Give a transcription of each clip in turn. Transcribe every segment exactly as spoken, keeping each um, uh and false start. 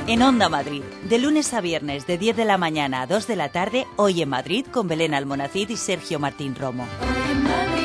En Onda Madrid, de lunes a viernes de diez de la mañana a dos de la tarde, Hoy en Madrid con Belén Almonacid y Sergio Martín Romo. Hoy en Madrid.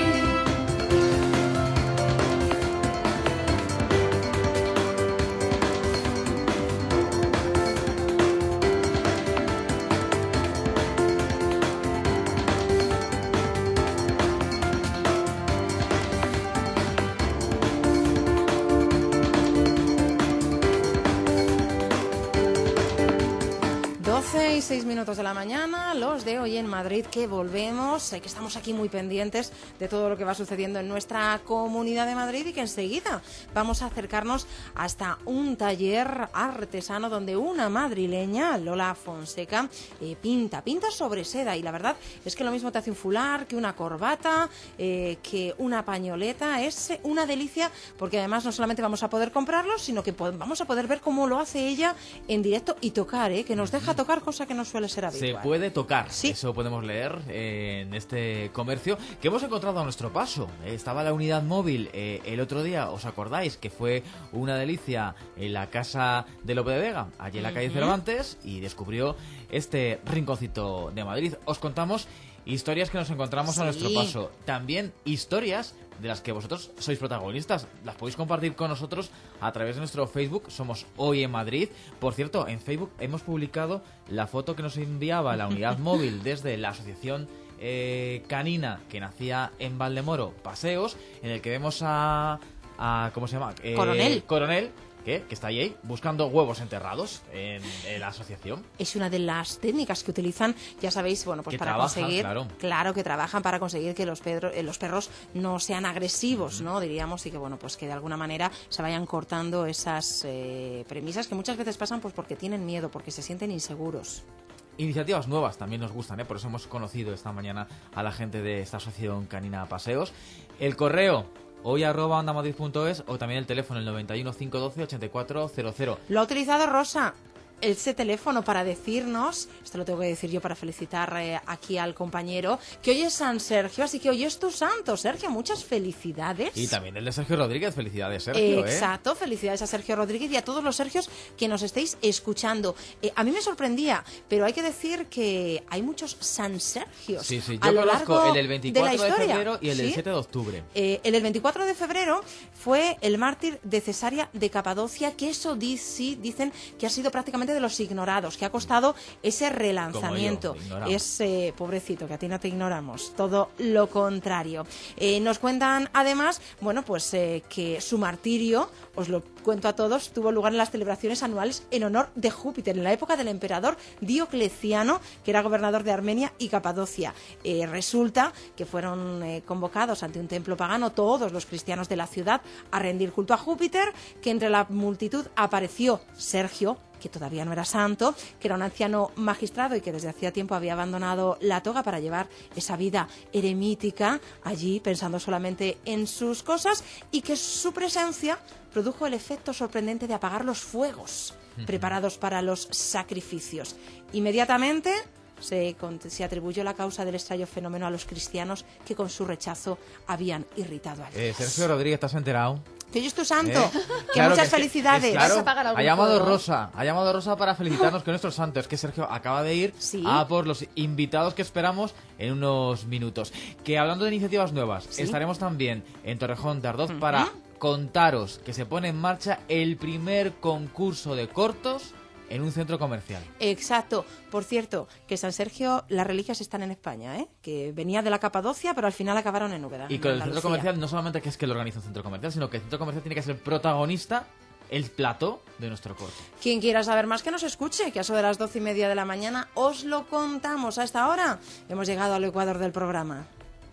seis minutos de la mañana, los de Hoy en Madrid, que volvemos, eh, que estamos aquí muy pendientes de todo lo que va sucediendo en nuestra Comunidad de Madrid y que enseguida vamos a acercarnos hasta un taller artesano donde una madrileña, Lola Fonseca, eh, pinta, pinta sobre seda, y la verdad es que lo mismo te hace un fular que una corbata, eh, que una pañoleta. Es una delicia porque además no solamente vamos a poder comprarlo, sino que vamos a poder ver cómo lo hace ella en directo y tocar, eh, que nos deja tocar, cosa que no suele ser habitual. Se puede tocar, sí. Eso podemos leer eh, en este comercio que hemos encontrado a nuestro paso. Eh, estaba la unidad móvil eh, el otro día, ¿os acordáis? Que fue una delicia en la casa de Lope de Vega, allí en la calle uh-huh. Cervantes, y descubrió este rinconcito de Madrid. Os contamos historias que nos encontramos sí. a nuestro paso. También historias de las que vosotros sois protagonistas. Las podéis compartir con nosotros a través de nuestro Facebook. Somos Hoy en Madrid. Por cierto, en Facebook hemos publicado la foto que nos enviaba la unidad móvil desde la asociación eh, canina que nacía en Valdemoro, Paseos, en el que vemos a... a ¿cómo se llama? Eh, Coronel. Coronel. ¿Qué? Que está ahí buscando huevos enterrados en, en la asociación. Es una de las técnicas que utilizan, ya sabéis, bueno, pues que para trabajan, conseguir, claro. claro que trabajan para conseguir que los, pedro, eh, los perros no sean agresivos, ¿no? Diríamos, y que bueno, pues que de alguna manera se vayan cortando esas eh, premisas que muchas veces pasan pues porque tienen miedo, porque se sienten inseguros. Iniciativas nuevas también nos gustan, ¿eh? Por eso hemos conocido esta mañana a la gente de esta asociación canina Paseos. El correo hoy arroba ondamadrid punto es, o también el teléfono, el noventa y uno, cinco doce, ochenta y cuatro cero cero. Lo ha utilizado Rosa, ese teléfono, para decirnos, esto lo tengo que decir yo para felicitar eh, aquí al compañero, que hoy es San Sergio, así que hoy es tu santo, Sergio, muchas felicidades. Y también el de Sergio Rodríguez, felicidades, Sergio. Exacto, ¿eh? Felicidades a Sergio Rodríguez y a todos los Sergios que nos estéis escuchando. Eh, a mí me sorprendía, pero hay que decir que hay muchos San Sergios. Sí, sí, a yo lo conozco largo el del veinticuatro de, de febrero y el del ¿sí? siete de octubre. Eh, el del veinticuatro de febrero fue el mártir de Cesarea de Capadocia, que eso di, sí, dicen que ha sido prácticamente de los ignorados, que ha costado ese relanzamiento. Yo, es eh, pobrecito, que a ti no te ignoramos, todo lo contrario. Eh, nos cuentan además, bueno, pues eh, que su martirio, os lo cuento a todos, tuvo lugar en las celebraciones anuales en honor de Júpiter, en la época del emperador Diocleciano, que era gobernador de Armenia y Capadocia. Eh, resulta que fueron eh, convocados ante un templo pagano todos los cristianos de la ciudad a rendir culto a Júpiter, que entre la multitud apareció Sergio, que todavía no era santo, que era un anciano magistrado y que desde hacía tiempo había abandonado la toga para llevar esa vida eremítica allí, pensando solamente en sus cosas, y que su presencia produjo el efecto sorprendente de apagar los fuegos uh-huh. preparados para los sacrificios. Inmediatamente se, se atribuyó la causa del extraño fenómeno a los cristianos que con su rechazo habían irritado a Dios. Eh, Sergio Rodríguez, ¿te has enterado? Que hoy es tu santo, ¿Eh? que claro muchas que es felicidades. Que, es, claro, ha llamado juego? Rosa, ha llamado Rosa para felicitarnos con nuestros santos. Es que Sergio acaba de ir ¿Sí? a por los invitados que esperamos en unos minutos. Que hablando de iniciativas nuevas, ¿sí? estaremos también en Torrejón de Ardoz uh-huh. para contaros que se pone en marcha el primer concurso de cortos en un centro comercial. Exacto. Por cierto, que San Sergio, las reliquias están en España, ¿eh? Que venía de la Capadocia, pero al final acabaron en Úbeda. Y con el centro comercial, no solamente que es que lo organiza un centro comercial, sino que el centro comercial tiene que ser protagonista, el plató de nuestro corto. Quien quiera saber más, que nos escuche, que a eso de las doce y media de la mañana os lo contamos. A esta hora hemos llegado al ecuador del programa.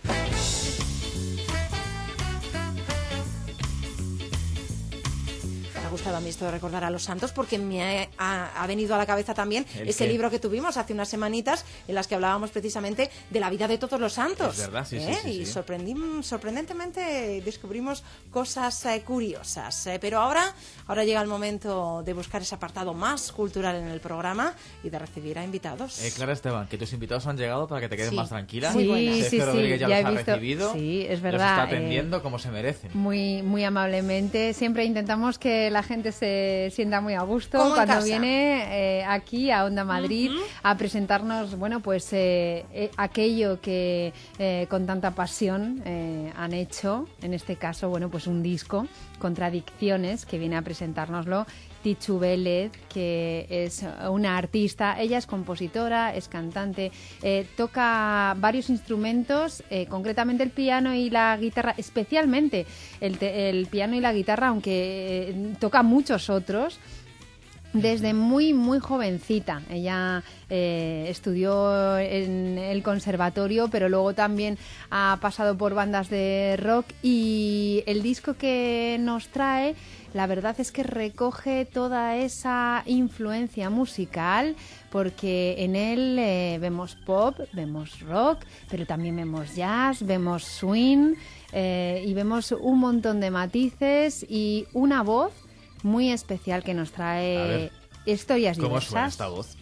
Me ha gustado a mí esto de recordar a los santos, porque me ha, ha, ha venido a la cabeza también ese qué? libro que tuvimos hace unas semanitas en las que hablábamos precisamente de la vida de todos los santos. Es verdad, sí, ¿eh? sí, sí, Y sí. sorprendí, sorprendentemente descubrimos cosas eh, curiosas. Eh, pero ahora, ahora llega el momento de buscar ese apartado más cultural en el programa y de recibir a invitados. Eh, Clara Esteban, que tus invitados han llegado para que te quedes Sí. más tranquila. Muy buenas. Sí, Sergio sí, Rodríguez ya, ya los he ha visto. recibido. Sí, es Los verdad. está atendiendo eh, como se merecen. Muy, muy amablemente. Siempre intentamos que la la gente se sienta muy a gusto Como en cuando casa. viene eh, aquí a Onda Madrid uh-huh. a presentarnos, bueno, pues eh, eh, aquello que eh, con tanta pasión eh, han hecho, en este caso, bueno, pues un disco, Contradicciones, que viene a presentárnoslo Txu Vélez, que es una artista. Ella es compositora, es cantante, eh, toca varios instrumentos, eh, concretamente el piano y la guitarra, especialmente el, te- el piano y la guitarra, aunque eh, toca muchos otros. Desde muy, muy jovencita. Ella eh, estudió en el conservatorio, pero luego también ha pasado por bandas de rock, y el disco que nos trae, la verdad es que recoge toda esa influencia musical, porque en él eh, vemos pop, vemos rock, pero también vemos jazz, vemos swing, eh, y vemos un montón de matices y una voz muy especial que nos trae historias ¿Cómo diversas. suena esta voz?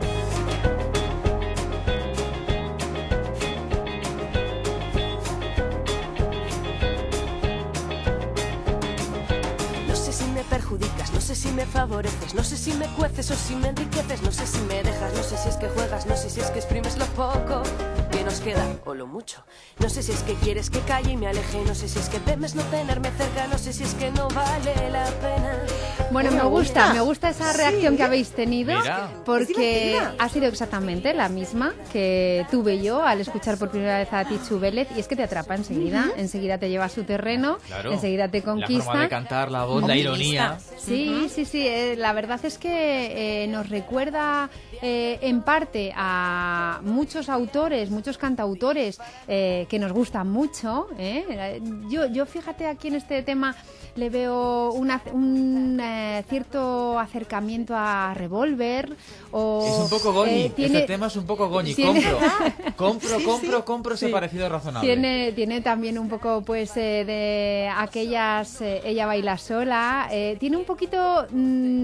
No sé si me perjudicas, no sé si me favoreces, no sé si me cueces o si me enriqueces, no sé si me dejas, no sé si es que juegas, no sé si es que exprimes lo poco que nos queda o lo mucho. No sé si es que quieres que calle y me aleje, no sé si es que temes no tenerme cerca, no sé si es que no vale la pena. Bueno, me gusta, me gusta esa reacción que habéis tenido, Mira. porque ha sido exactamente la misma que tuve yo al escuchar por primera vez a Txu Vélez, y es que te atrapa enseguida, uh-huh. enseguida te lleva a su terreno, Claro. enseguida te conquista. La forma de cantar, la voz, la ironía. Sí, uh-huh. sí, sí, eh, la verdad es que eh, nos recuerda eh, en parte a muchos autores, muchos cantautores eh, que nos gustan mucho. ¿eh? Yo, yo fíjate, aquí en este tema le veo una, un eh, cierto acercamiento a Revolver. O, Es un poco Goñi, eh, tiene, este tema es un poco Goñi, tiene, compro, compro, Sí, compro, sí. compro ese Sí. parecido razonable. Tiene, tiene también un poco, pues, eh, de aquellas, eh, Ella baila sola, eh, tiene un poquito mm,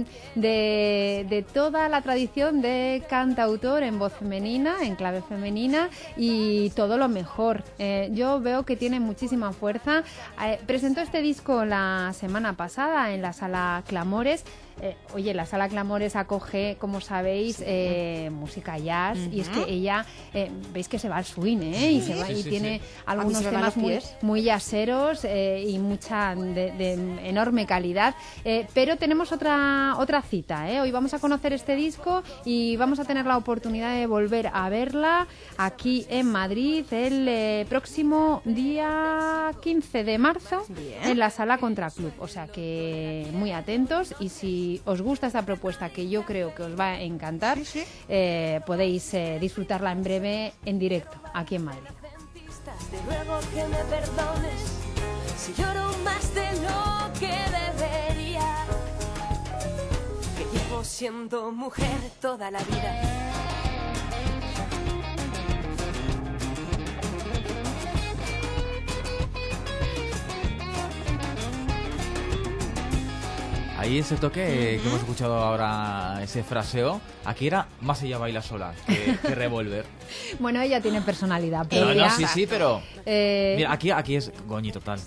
de, de toda la tradición de cantautor en voz femenina, en clave femenina, y todo lo mejor. Eh, yo veo que tiene muchísima fuerza. Eh, presentó este disco la semana pasada en la Sala Clamores. Eh, oye, la Sala Clamores acoge, como sabéis, eh, música jazz, uh-huh. y es que ella, eh, veis que se va al swing, ¿eh? Y, se va, Sí, y sí, tiene sí. algunos temas muy, muy jazzeros eh, y mucha de, de enorme calidad. Eh, pero tenemos otra otra cita, ¿eh? Hoy vamos a conocer este disco y vamos a tener la oportunidad de volver a verla aquí en Madrid el eh, próximo día quince de marzo. Bien. En la Sala Contraclub. O sea que muy atentos, y si os gusta esta propuesta, que yo creo que os va a encantar, sí, sí. Eh, podéis eh, disfrutarla en breve en directo aquí en Madrid. Te ruego que me perdones si lloro más de lo que debería, que llevo siendo mujer toda la vida. Ahí ese toque que hemos escuchado ahora, ese fraseo, aquí era más Ella baila sola que, que Revolver. Bueno, ella tiene personalidad No, propia. no, sí, sí, pero... Eh... Mira, aquí, aquí es Goñi total.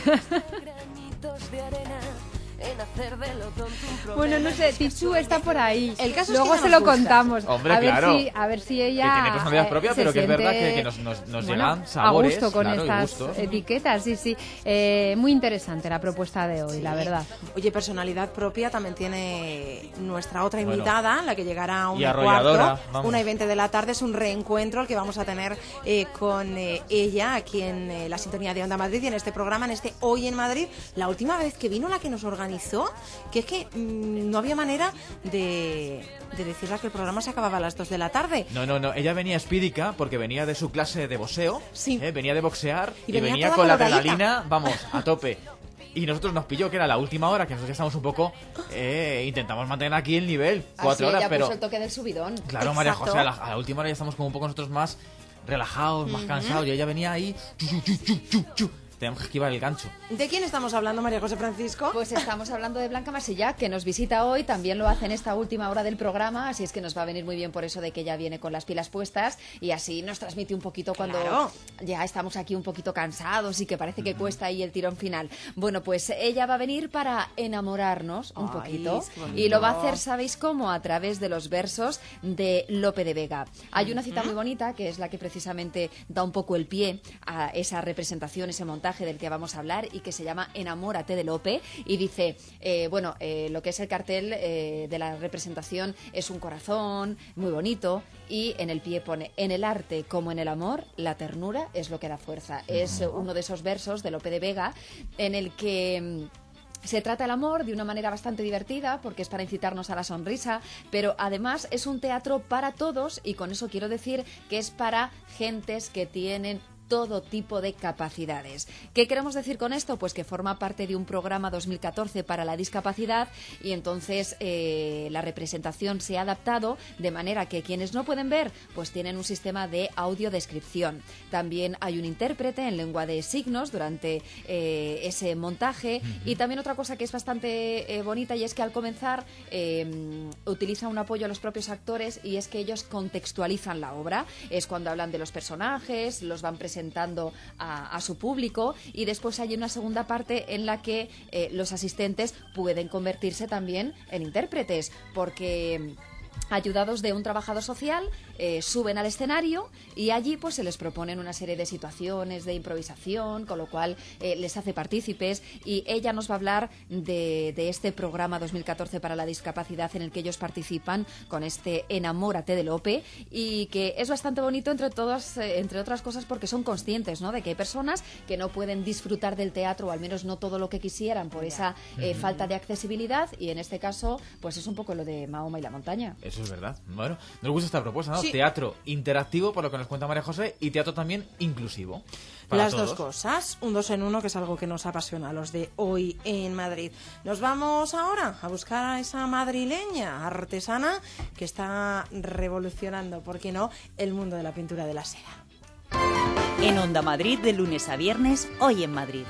Bueno, no sé, Txu está por ahí. El caso Luego es que se no lo nos contamos. Hombre, a ver claro. si, a ver si ella Que tiene personalidad propia, eh, pero que es siente, verdad que, que nos, nos, nos bueno, llegan sabores, a gusto con claro, y estas gustos. etiquetas, sí, sí. Eh, muy interesante la propuesta de hoy, sí. la verdad. Oye, personalidad propia también tiene nuestra otra Bueno. invitada, la que llegará a una Y y arrolladora, cuarto, vamos. una y veinte de la tarde. Es un reencuentro el que vamos a tener eh, con eh, ella aquí en eh, la sintonía de Onda Madrid y en este programa, en este Hoy en Madrid. La última vez que vino, la que nos organizó, que es que mmm, no había manera de, de decirle que el programa se acababa a las dos de la tarde. No, no, no, ella venía espídica porque venía de su clase de boxeo, sí. ¿eh? Venía de boxear y y venía, venía toda con la coloradita. adrenalina, vamos, a tope. Y nosotros nos pilló que era la última hora, que nosotros ya estamos un poco... Eh, intentamos mantener aquí el nivel, cuatro Así horas, ella pero... puso el toque del subidón. Claro, Exacto. María José, a la, a la última hora ya estamos como un poco nosotros más relajados, más uh-huh. cansados, y ella venía ahí... Chu, chu, chu, chu, chu, chu. tenemos que esquivar el gancho. ¿De quién estamos hablando, María José Francisco? Pues estamos hablando de Blanca Masilla, que nos visita hoy, también lo hace en esta última hora del programa, así es que nos va a venir muy bien por eso de que ella viene con las pilas puestas y así nos transmite un poquito cuando Claro. ya estamos aquí un poquito cansados y que parece que cuesta ahí el tirón final. Bueno, pues ella va a venir para enamorarnos un Ay, poquito qué bonito. y lo va a hacer, ¿sabéis cómo? A través de los versos de Lope de Vega. Hay una cita muy bonita que es la que precisamente da un poco el pie a esa representación, ese montaje del que vamos a hablar y que se llama Enamórate de Lope y dice, eh, bueno, eh, lo que es el cartel eh, de la representación es un corazón muy bonito y en el pie pone, en el arte como en el amor, la ternura es lo que da fuerza. Es eh, uno de esos versos de Lope de Vega en el que... mm, se trata el amor de una manera bastante divertida porque es para incitarnos a la sonrisa, pero además es un teatro para todos y con eso quiero decir que es para gentes que tienen todo tipo de capacidades. ¿Qué queremos decir con esto? Pues que forma parte de un programa dos mil catorce para la discapacidad y entonces eh, la representación se ha adaptado de manera que quienes no pueden ver pues tienen un sistema de audiodescripción. También hay un intérprete en lengua de signos durante eh, ese montaje y también otra cosa que es bastante eh, bonita y es que al comenzar eh, utiliza un apoyo a los propios actores y es que ellos contextualizan la obra. Es cuando hablan de los personajes, los van presentando a, a su público y después hay una segunda parte en la que eh, los asistentes pueden convertirse también en intérpretes porque... ayudados de un trabajador social, eh, suben al escenario y allí pues se les proponen una serie de situaciones de improvisación, con lo cual eh, les hace partícipes y ella nos va a hablar de, de este programa dos mil catorce para la discapacidad en el que ellos participan con este Enamórate de Lope y que es bastante bonito entre todas, eh, entre otras cosas porque son conscientes, ¿no?, de que hay personas que no pueden disfrutar del teatro o al menos no todo lo que quisieran por esa eh, falta de accesibilidad y en este caso pues es un poco lo de Mahoma y la montaña. Eso es verdad. Bueno, nos gusta esta propuesta, ¿no? Sí. Teatro interactivo, por lo que nos cuenta María José, y teatro también inclusivo. Para Las todos. dos cosas, un dos en uno, que es algo que nos apasiona a los de hoy en Madrid. Nos vamos ahora a buscar a esa madrileña artesana que está revolucionando, ¿por qué no?, el mundo de la pintura de la seda. En Onda Madrid, de lunes a viernes, Hoy en Madrid.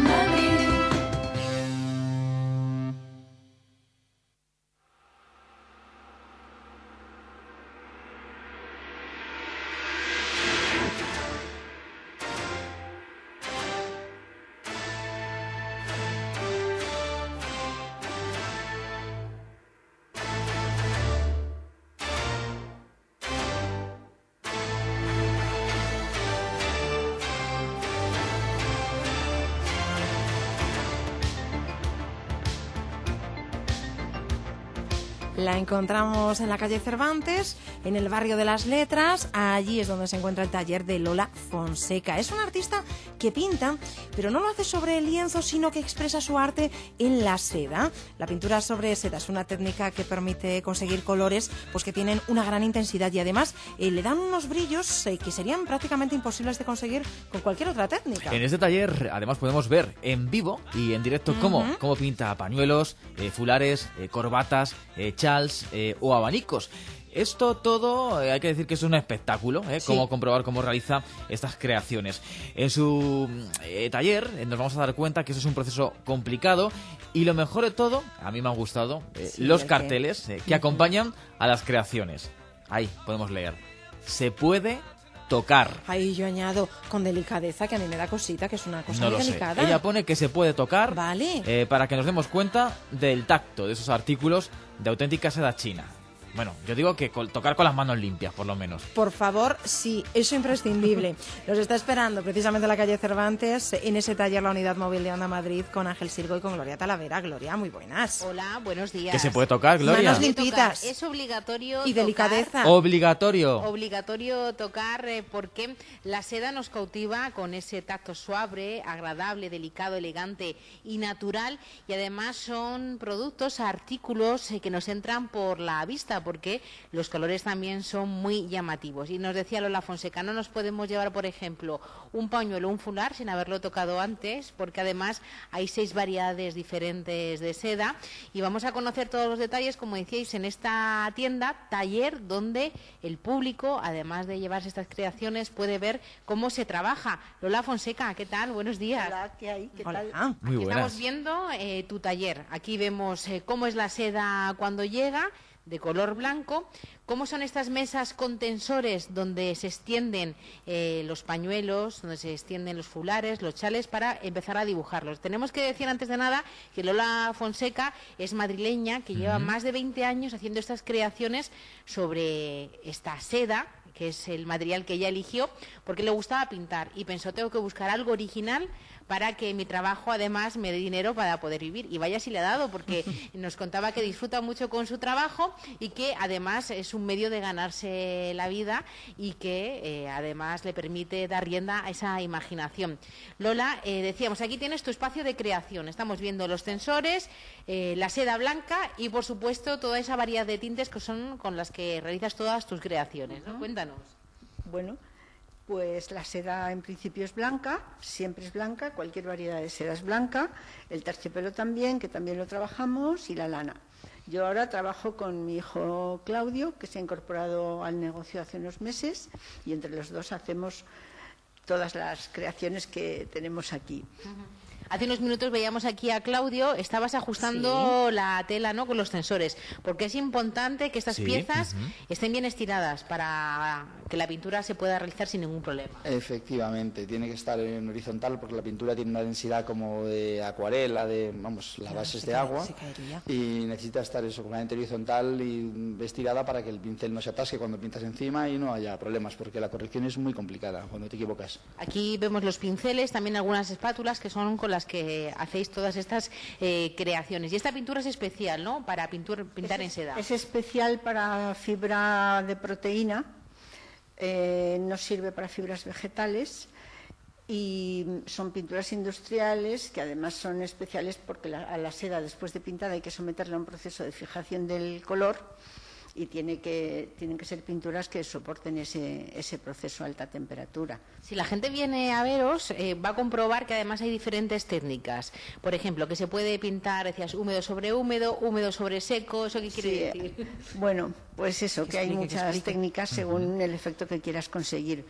La encontramos en la calle Cervantes, en el barrio de las Letras. Allí es donde se encuentra el taller de Lola Fonseca. Es una artista que pinta, pero no lo hace sobre el lienzo, sino que expresa su arte en la seda. La pintura sobre seda es una técnica que permite conseguir colores pues que tienen una gran intensidad y además eh, le dan unos brillos eh, que serían prácticamente imposibles de conseguir con cualquier otra técnica. En este taller, además, podemos ver en vivo y en directo cómo, Ujú. cómo pinta pañuelos, eh, fulares, eh, corbatas, eh, chals eh, o abanicos. Esto todo, eh, hay que decir que es un espectáculo, ¿eh? Sí. Cómo comprobar cómo realiza estas creaciones. En su eh, taller eh, nos vamos a dar cuenta que eso es un proceso complicado y lo mejor de todo, a mí me han gustado, eh, Sí, los ¿el qué? carteles eh, que acompañan a las creaciones. Ahí podemos leer. Se puede tocar. Ahí yo añado con delicadeza, que a mí me da cosita, que es una cosa No muy lo sé. delicada. Ella pone que se puede tocar Vale. eh, para que nos demos cuenta del tacto de esos artículos de auténtica seda china. Bueno, yo digo que col- tocar con las manos limpias, por lo menos. Por favor, sí, eso imprescindible. Los está esperando precisamente en la calle Cervantes, en ese taller La Unidad Móvil de Onda Madrid, con Ángel Sirgo y con Gloria Talavera. Gloria, muy buenas. Hola, buenos días. ¿Que se puede tocar, Gloria? Manos Puede tocar. limpitas. Es obligatorio Y tocar, delicadeza. Obligatorio. Obligatorio tocar eh, porque la seda nos cautiva con ese tacto suave, agradable, delicado, elegante y natural y además son productos, artículos eh, que nos entran por la vista seda, porque los colores también son muy llamativos. Y nos decía Lola Fonseca, no nos podemos llevar, por ejemplo, un pañuelo, un fular sin haberlo tocado antes, porque además hay seis variedades diferentes de seda. Y vamos a conocer todos los detalles, como decíais, en esta tienda, taller, donde el público, además de llevarse estas creaciones, puede ver cómo se trabaja. Lola Fonseca, ¿qué tal? Buenos días. Hola, ¿qué hay? ¿Qué Hola. tal? Ah, Muy Aquí buenas. estamos viendo eh, tu taller. Aquí vemos eh, cómo es la seda cuando llega, de color blanco. ¿Cómo son estas mesas con tensores donde se extienden eh, los pañuelos, donde se extienden los fulares, los chales, para empezar a dibujarlos? Tenemos que decir antes de nada que Lola Fonseca es madrileña, que lleva más de veinte años haciendo estas creaciones sobre esta seda, que es el material que ella eligió, porque le gustaba pintar y pensó, tengo que buscar algo original para que mi trabajo además me dé dinero para poder vivir. Y vaya si le ha dado, porque nos contaba que disfruta mucho con su trabajo y que además es un medio de ganarse la vida y que eh, además le permite dar rienda a esa imaginación. Lola, eh, decíamos, aquí tienes tu espacio de creación. Estamos viendo los tensores, eh, la seda blanca y, por supuesto, toda esa variedad de tintes que son con las que realizas todas tus creaciones, ¿no? Cuéntanos. Bueno, pues la seda en principio es blanca, siempre es blanca, cualquier variedad de seda es blanca, el terciopelo también, que también lo trabajamos, y la lana. Yo ahora trabajo con mi hijo Claudio, que se ha incorporado al negocio hace unos meses, y entre los dos hacemos todas las creaciones que tenemos aquí. Hace unos minutos veíamos aquí a Claudio, estabas ajustando Sí. la tela, ¿no?, con los tensores, porque es importante que estas Sí, piezas ujú. estén bien estiradas para que la pintura se pueda realizar sin ningún problema. Efectivamente, tiene que estar en horizontal porque la pintura tiene una densidad como de acuarela, de, vamos, la base es se de cae- agua se caería. y necesita estar eso completamente horizontal y estirada para que el pincel no se atasque cuando pintas encima y no haya problemas, porque la corrección es muy complicada cuando te equivocas. Aquí vemos los pinceles, también algunas espátulas que son con las que hacéis todas estas eh, creaciones. Y esta pintura es especial, ¿no?, para pintur- pintar en seda. Es especial para fibra de proteína, eh, no sirve para fibras vegetales y son pinturas industriales que además son especiales porque la, a la seda después de pintada hay que someterla a un proceso de fijación del color y tiene que, tienen que ser pinturas que soporten ese, ese proceso a alta temperatura. Si la gente viene a veros, eh, va a comprobar que además hay diferentes técnicas. Por ejemplo, que se puede pintar, decías, húmedo sobre húmedo, húmedo sobre seco. ¿Eso qué quiere Sí, decir? Bueno, pues eso, que hay explique, que muchas explique. técnicas según el efecto que quieras conseguir.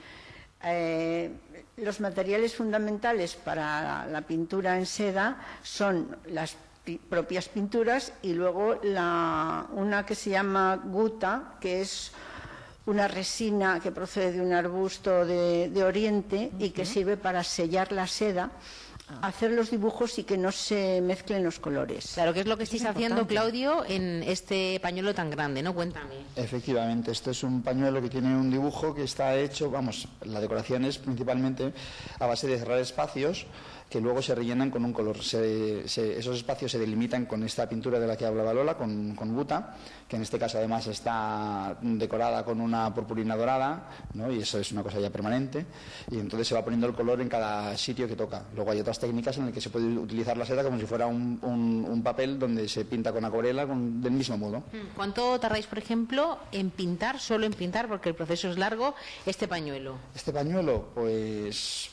Eh, los materiales fundamentales para la pintura en seda son las pi- propias pinturas y luego la, una que se llama guta, que es una resina que procede de un arbusto de, de Oriente y que sirve para sellar la seda, hacer los dibujos y que no se mezclen los colores. Claro, que es lo que estáis es haciendo, importante. Claudio, en este pañuelo tan grande, ¿no? Cuéntame. Efectivamente, este es un pañuelo que tiene un dibujo que está hecho, vamos, la decoración es principalmente a base de cerrar espacios que luego se rellenan con un color. Se- se- esos espacios se delimitan con esta pintura de la que hablaba Lola, con, con guta, que en este caso además está decorada con una purpurina dorada, ¿no? Y eso es una cosa ya permanente, y entonces se va poniendo el color en cada sitio que toca. Luego hay otras técnicas en las que se puede utilizar la seda como si fuera un, un- un papel donde se pinta con acuarela con- del mismo modo. ¿Cuánto tardáis, por ejemplo, en pintar, solo en pintar, porque el proceso es largo, este pañuelo? Este pañuelo, pues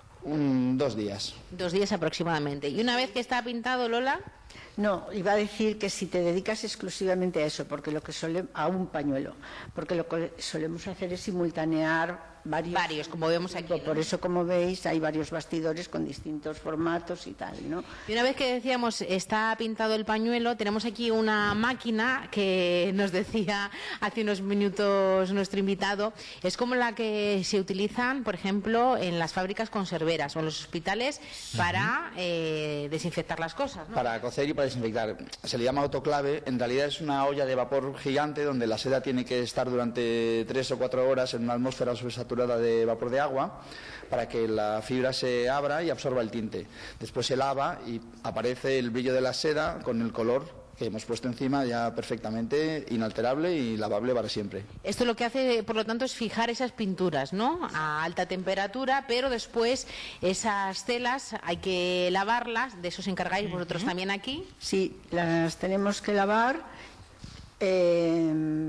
un, dos días. Dos días aproximadamente. Y una vez que está pintado, Lola, No, iba a decir que si te dedicas exclusivamente a eso, porque lo que sole, a un pañuelo, porque lo que solemos hacer es simultanear varios, Varios, como vemos aquí, ¿no? Por eso, como veis, hay varios bastidores con distintos formatos y tal, ¿no? y una vez que decíamos está pintado el pañuelo, tenemos aquí una máquina que nos decía hace unos minutos nuestro invitado, es como la que se utilizan, por ejemplo, en las fábricas conserveras o en los hospitales para eh, desinfectar las cosas, ¿no? Para cocer y para desinfectar. Se le llama autoclave. En realidad es una olla de vapor gigante donde la seda tiene que estar durante tres o cuatro horas en una atmósfera sobresaturada de vapor de agua para que la fibra se abra y absorba el tinte. Después se lava y aparece el brillo de la seda con el color que hemos puesto encima ya perfectamente inalterable y lavable para siempre. Esto lo que hace, por lo tanto, es fijar esas pinturas, ¿no?, a alta temperatura, pero después esas telas hay que lavarlas, de eso os encargáis vosotros también aquí. Sí, las tenemos que lavar Eh,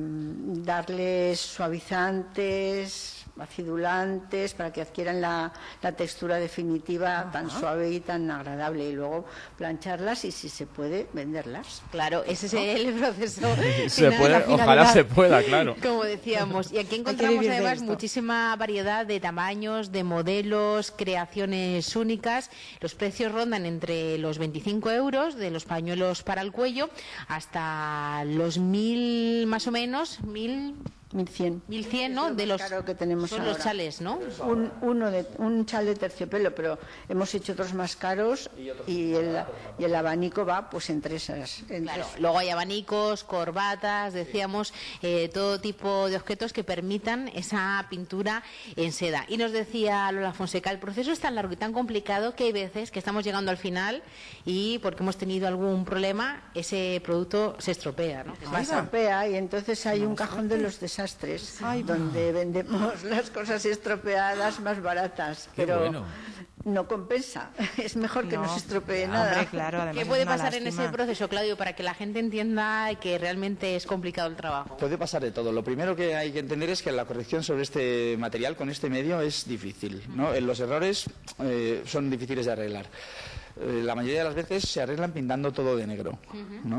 darles suavizantes, acidulantes, para que adquieran la, la textura definitiva. Ajá. Tan suave y tan agradable, y luego plancharlas y, si se puede, venderlas. Claro, ese es el proceso. Se puede, ojalá se pueda, claro. Como decíamos, y aquí encontramos además muchísima variedad de tamaños, de modelos, creaciones únicas. Los precios rondan entre los veinticinco euros de los pañuelos para el cuello hasta los mil, más o menos, mil... mil cien. mil cien, ¿no? De los, que tenemos son ahora. los chales, ¿no? Un, uno de, un chal de terciopelo, pero hemos hecho otros más caros, y el, y el abanico va pues entre esas. Entre claro. esas. Luego hay abanicos, corbatas, decíamos, eh, todo tipo de objetos que permitan esa pintura en seda. Y nos decía Lola Fonseca, el proceso es tan largo y tan complicado que hay veces que estamos llegando al final y porque hemos tenido algún problema, ese producto se estropea, ¿no? Se estropea, y entonces hay un cajón de los desastres. Ay, donde vendemos las cosas estropeadas más baratas, Qué pero bueno. no compensa. Es mejor que no, no se estropee nada. Hombre, claro, ¿qué puede pasar lástima. en ese proceso, Claudio, para que la gente entienda que realmente es complicado el trabajo? Puede pasar de todo. Lo primero que hay que entender es que la corrección sobre este material con este medio es difícil, ¿no? Los errores eh, son difíciles de arreglar. Eh, la mayoría de las veces se arreglan pintando todo de negro, ¿no?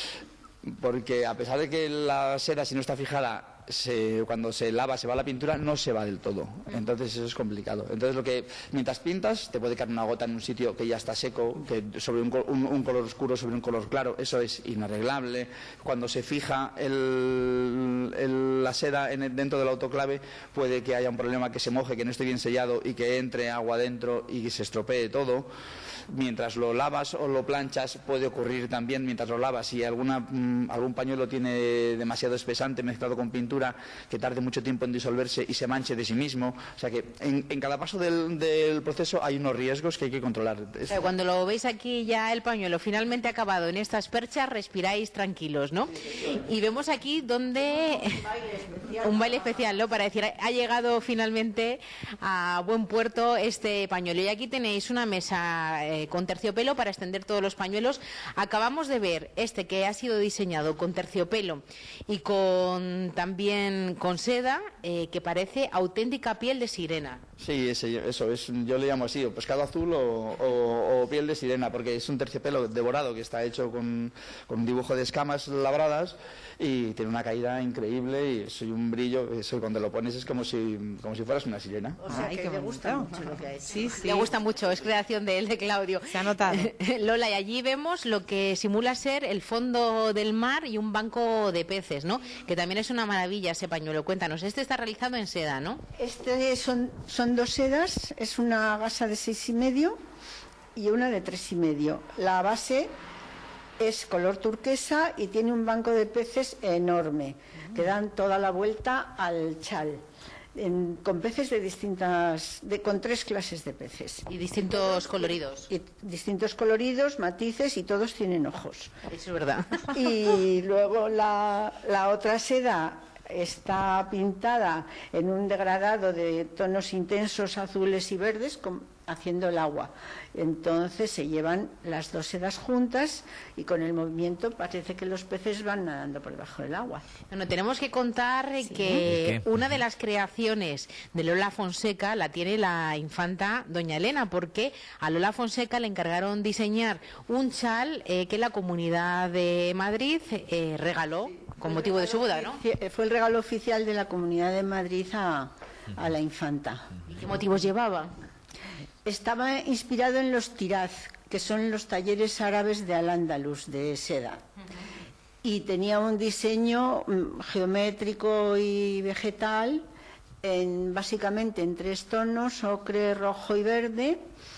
Porque a pesar de que la seda, si no está fijada, Se, cuando se lava, se va la pintura, no se va del todo. Entonces eso es complicado. Entonces lo que, mientras pintas, te puede caer una gota en un sitio que ya está seco, que sobre un, un, un color oscuro sobre un color claro, eso es inarreglable. Cuando se fija el, el, la seda en el, dentro del autoclave, puede que haya un problema, que se moje, que no esté bien sellado y que entre agua dentro y se estropee todo. Mientras lo lavas o lo planchas, puede ocurrir también mientras lo lavas, si alguna, mmm, algún pañuelo tiene demasiado espesante mezclado con pintura, que tarde mucho tiempo en disolverse y se manche de sí mismo. O sea que en, en cada paso del, del proceso hay unos riesgos que hay que controlar. Eh, cuando lo veis aquí ya el pañuelo finalmente acabado en estas perchas, respiráis tranquilos, ¿no? Y vemos aquí donde un baile especial, un baile especial, ¿no? Para decir, ha llegado finalmente a buen puerto este pañuelo. Y aquí tenéis una mesa eh, con terciopelo para extender todos los pañuelos. Acabamos de ver este que ha sido diseñado con terciopelo y con también con seda, eh, que parece auténtica piel de sirena. Sí, ese, eso es, yo le llamo así, o pescado azul o, o, o piel de sirena, porque es un terciopelo devorado que está hecho con, con un dibujo de escamas labradas y tiene una caída increíble y soy un brillo, eso cuando lo pones es como si como si fueras una sirena. O sea, Ay, que le gusta mucho lo que ha hecho. Sí, sí. Le gusta mucho, es creación de él, de Claudio. Se ha notado. Lola, y allí vemos lo que simula ser el fondo del mar y un banco de peces, ¿no? Que también es una maravilla ese pañuelo. Cuéntanos, este está realizado en seda, ¿no? Este son, son dos sedas, es una gasa de seis y medio y una de tres y medio. La base es color turquesa y tiene un banco de peces enorme que dan toda la vuelta al chal. En, con peces de distintas, de, con tres clases de peces. Y distintos coloridos. Y distintos coloridos, matices, y todos tienen ojos. Eso es verdad. Y luego la, la otra seda está pintada en un degradado de tonos intensos azules y verdes, con, haciendo el agua. Entonces se llevan las dos sedas juntas y con el movimiento parece que los peces van nadando por debajo del agua. Bueno, tenemos que contar sí. que una de las creaciones de Lola Fonseca la tiene la infanta Doña Elena, porque a Lola Fonseca le encargaron diseñar un chal eh, que la Comunidad de Madrid eh, regaló con motivo de su boda, ¿no? Fue el regalo oficial de la Comunidad de Madrid a, a la infanta. ¿Y qué motivos llevaba? Estaba inspirado en los tiraz, que son los talleres árabes de Al-Ándalus, de seda. Uh-huh. Y tenía un diseño geométrico y vegetal, en, básicamente en tres tonos, ocre, rojo y verde,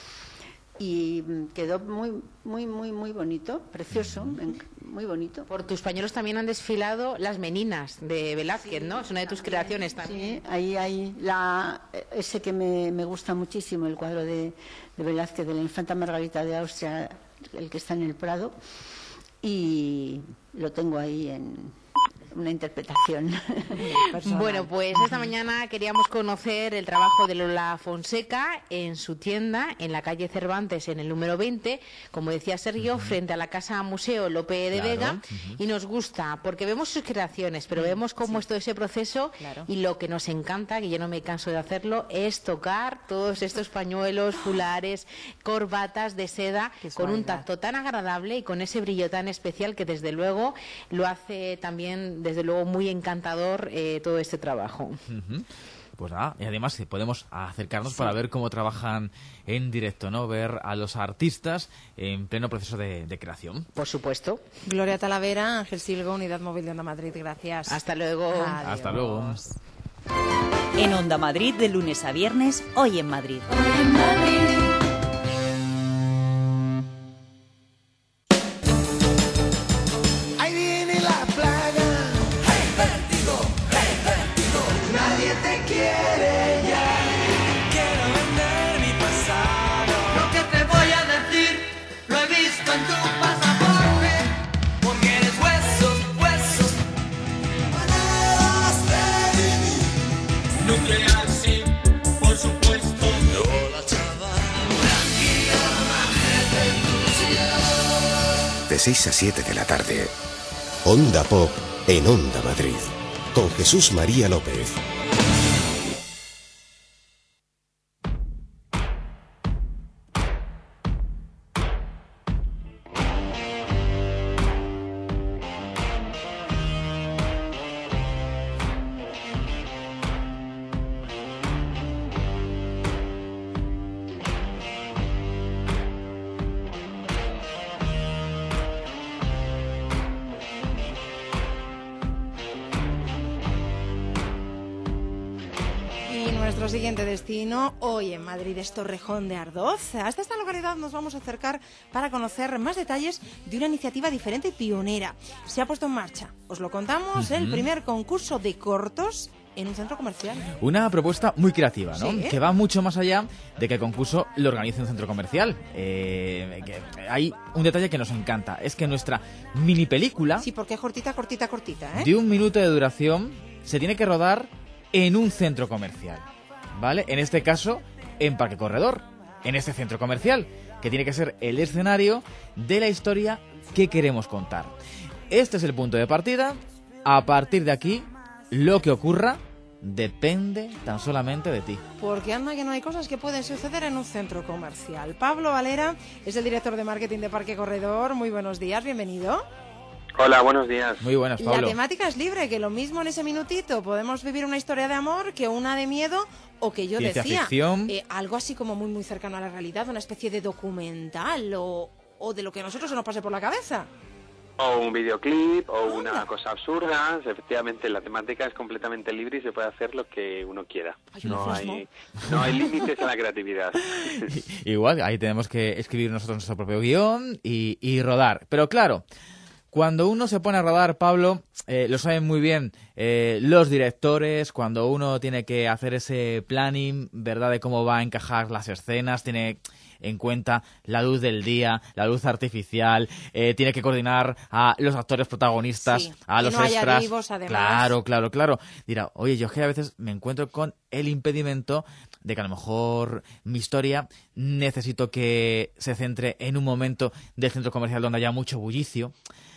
y quedó muy, muy, muy, muy bonito, precioso, muy bonito. Por tus pañuelos también han desfilado las meninas de Velázquez, sí, ¿no? Es una de tus creaciones también. Sí, ahí hay la, ese que me, me gusta muchísimo, el cuadro de, de Velázquez, de la infanta Margarita de Austria, el que está en el Prado, y lo tengo ahí en... una interpretación. Bueno, pues esta mañana queríamos conocer el trabajo de Lola Fonseca en su tienda, en la calle Cervantes, en el número veinte, como decía Sergio, uh-huh. frente a la Casa Museo Lope de claro. Vega, uh-huh. y nos gusta, porque vemos sus creaciones, pero vemos cómo sí. es todo ese proceso, claro. y lo que nos encanta, que yo no me canso de hacerlo, es tocar todos estos pañuelos, fulares, corbatas de seda, con un tacto tan agradable y con ese brillo tan especial que desde luego lo hace también, desde luego, muy encantador eh, todo este trabajo. Uh-huh. Pues nada, y además podemos acercarnos sí. para ver cómo trabajan en directo, ¿no? Ver a los artistas en pleno proceso de, de creación. Por supuesto. Gloria Talavera, Ángel Silva, Unidad Móvil de Onda Madrid, gracias. Hasta luego. Adiós. Hasta luego. En Onda Madrid, de lunes a viernes, Hoy en Madrid. Hoy en Madrid. De seis a siete de la tarde, Onda Pop en Onda Madrid, con Jesús María López. Nuestro siguiente destino hoy en Madrid es Torrejón de Ardoz. Hasta esta localidad nos vamos a acercar para conocer más detalles de una iniciativa diferente y pionera. Se ha puesto en marcha, os lo contamos, uh-huh. el primer concurso de cortos en un centro comercial. Una propuesta muy creativa, ¿no? Sí, ¿eh? Que va mucho más allá de que el concurso lo organice un centro comercial. Eh, que hay un detalle que nos encanta, es que nuestra mini película... Sí, porque es cortita, cortita, cortita, ¿eh? De un minuto de duración se tiene que rodar en un centro comercial, ¿vale? En este caso, en Parque Corredor, en este centro comercial, que tiene que ser el escenario de la historia que queremos contar. Este es el punto de partida. A partir de aquí, lo que ocurra depende tan solamente de ti. Porque anda que no hay cosas que pueden suceder en un centro comercial. Pablo Valera es el director de marketing de Parque Corredor. Muy buenos días, bienvenido. Hola, buenos días. Muy buenas, Pablo. La temática es libre, que lo mismo en ese minutito podemos vivir una historia de amor que una de miedo o que yo Ciencia decía, ficción. Eh, algo así como muy muy cercano a la realidad, una especie de documental o, o de lo que a nosotros se nos pase por la cabeza. O un videoclip, o una cosa absurda. Efectivamente, la temática es completamente libre y se puede hacer lo que uno quiera. Ay, no, hay, no hay límites a la creatividad. Igual, ahí tenemos que escribir nosotros nuestro propio guión y, y rodar. Pero claro, cuando uno se pone a rodar, Pablo, eh, lo saben muy bien eh, los directores, cuando uno tiene que hacer ese planning, ¿verdad?, de cómo va a encajar las escenas, tiene en cuenta la luz del día, la luz artificial, eh, tiene que coordinar a los actores protagonistas, sí, a los no extras. Vivos, claro, claro, claro. Dirá, oye, yo es que a veces me encuentro con el impedimento de que a lo mejor mi historia necesito que se centre en un momento del centro comercial donde haya mucho bullicio.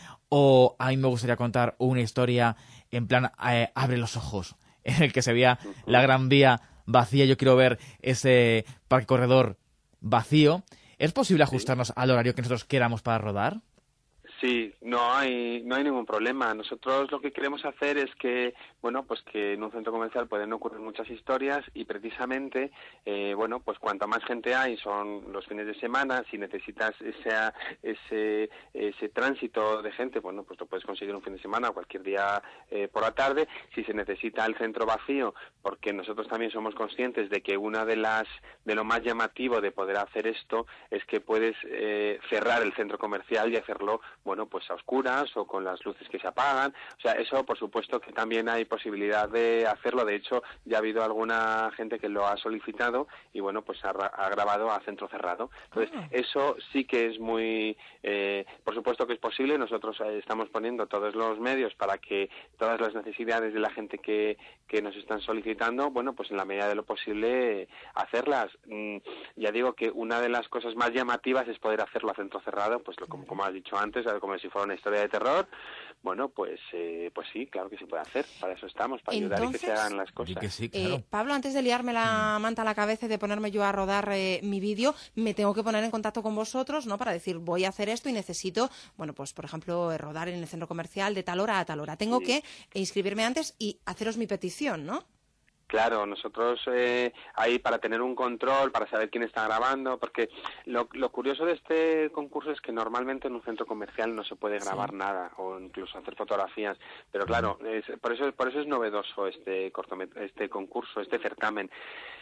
O a mí me gustaría contar una historia en plan eh, abre los ojos, en el que se vea la Gran Vía vacía. Yo quiero ver ese Parque Corredor vacío. ¿Es posible ajustarnos al horario que nosotros queramos para rodar? Sí, no hay no hay ningún problema. Nosotros lo que queremos hacer es que, bueno, pues que en un centro comercial pueden ocurrir muchas historias y precisamente, eh, bueno, pues cuanta más gente hay, son los fines de semana. Si necesitas ese ese ese tránsito de gente, bueno, pues lo puedes conseguir un fin de semana o cualquier día eh, por la tarde. Si se necesita el centro vacío, porque nosotros también somos conscientes de que una de las de lo más llamativo de poder hacer esto es que puedes eh, cerrar el centro comercial y hacerlo bueno, pues a oscuras o con las luces que se apagan. O sea, eso por supuesto que también hay posibilidad de hacerlo. De hecho, ya ha habido alguna gente que lo ha solicitado y bueno, pues ha, ha grabado a centro cerrado. Entonces, ah. eso sí que es muy, eh, por supuesto que es posible. Nosotros eh, estamos poniendo todos los medios para que todas las necesidades de la gente que, que nos están solicitando, bueno, pues en la medida de lo posible eh, hacerlas. Mm, ya digo que una de las cosas más llamativas es poder hacerlo a centro cerrado, pues lo, como, como has dicho antes, como si fuera una historia de terror. Bueno, pues eh, pues sí, claro que se puede hacer. Para eso estamos, para ayudar Entonces, y que se hagan las cosas. Que sí, claro. eh, Pablo, antes de liarme la manta a la cabeza y de ponerme yo a rodar eh, mi vídeo, me tengo que poner en contacto con vosotros, ¿no? Para decir, voy a hacer esto y necesito, bueno, pues por ejemplo, rodar en el centro comercial de tal hora a tal hora. Tengo sí. que inscribirme antes y haceros mi petición, ¿no? Claro, nosotros eh, ahí para tener un control, para saber quién está grabando, porque lo, lo curioso de este concurso es que normalmente en un centro comercial no se puede grabar sí. nada o incluso hacer fotografías, pero claro, es, por eso por eso es novedoso este cortomet- este concurso, este certamen.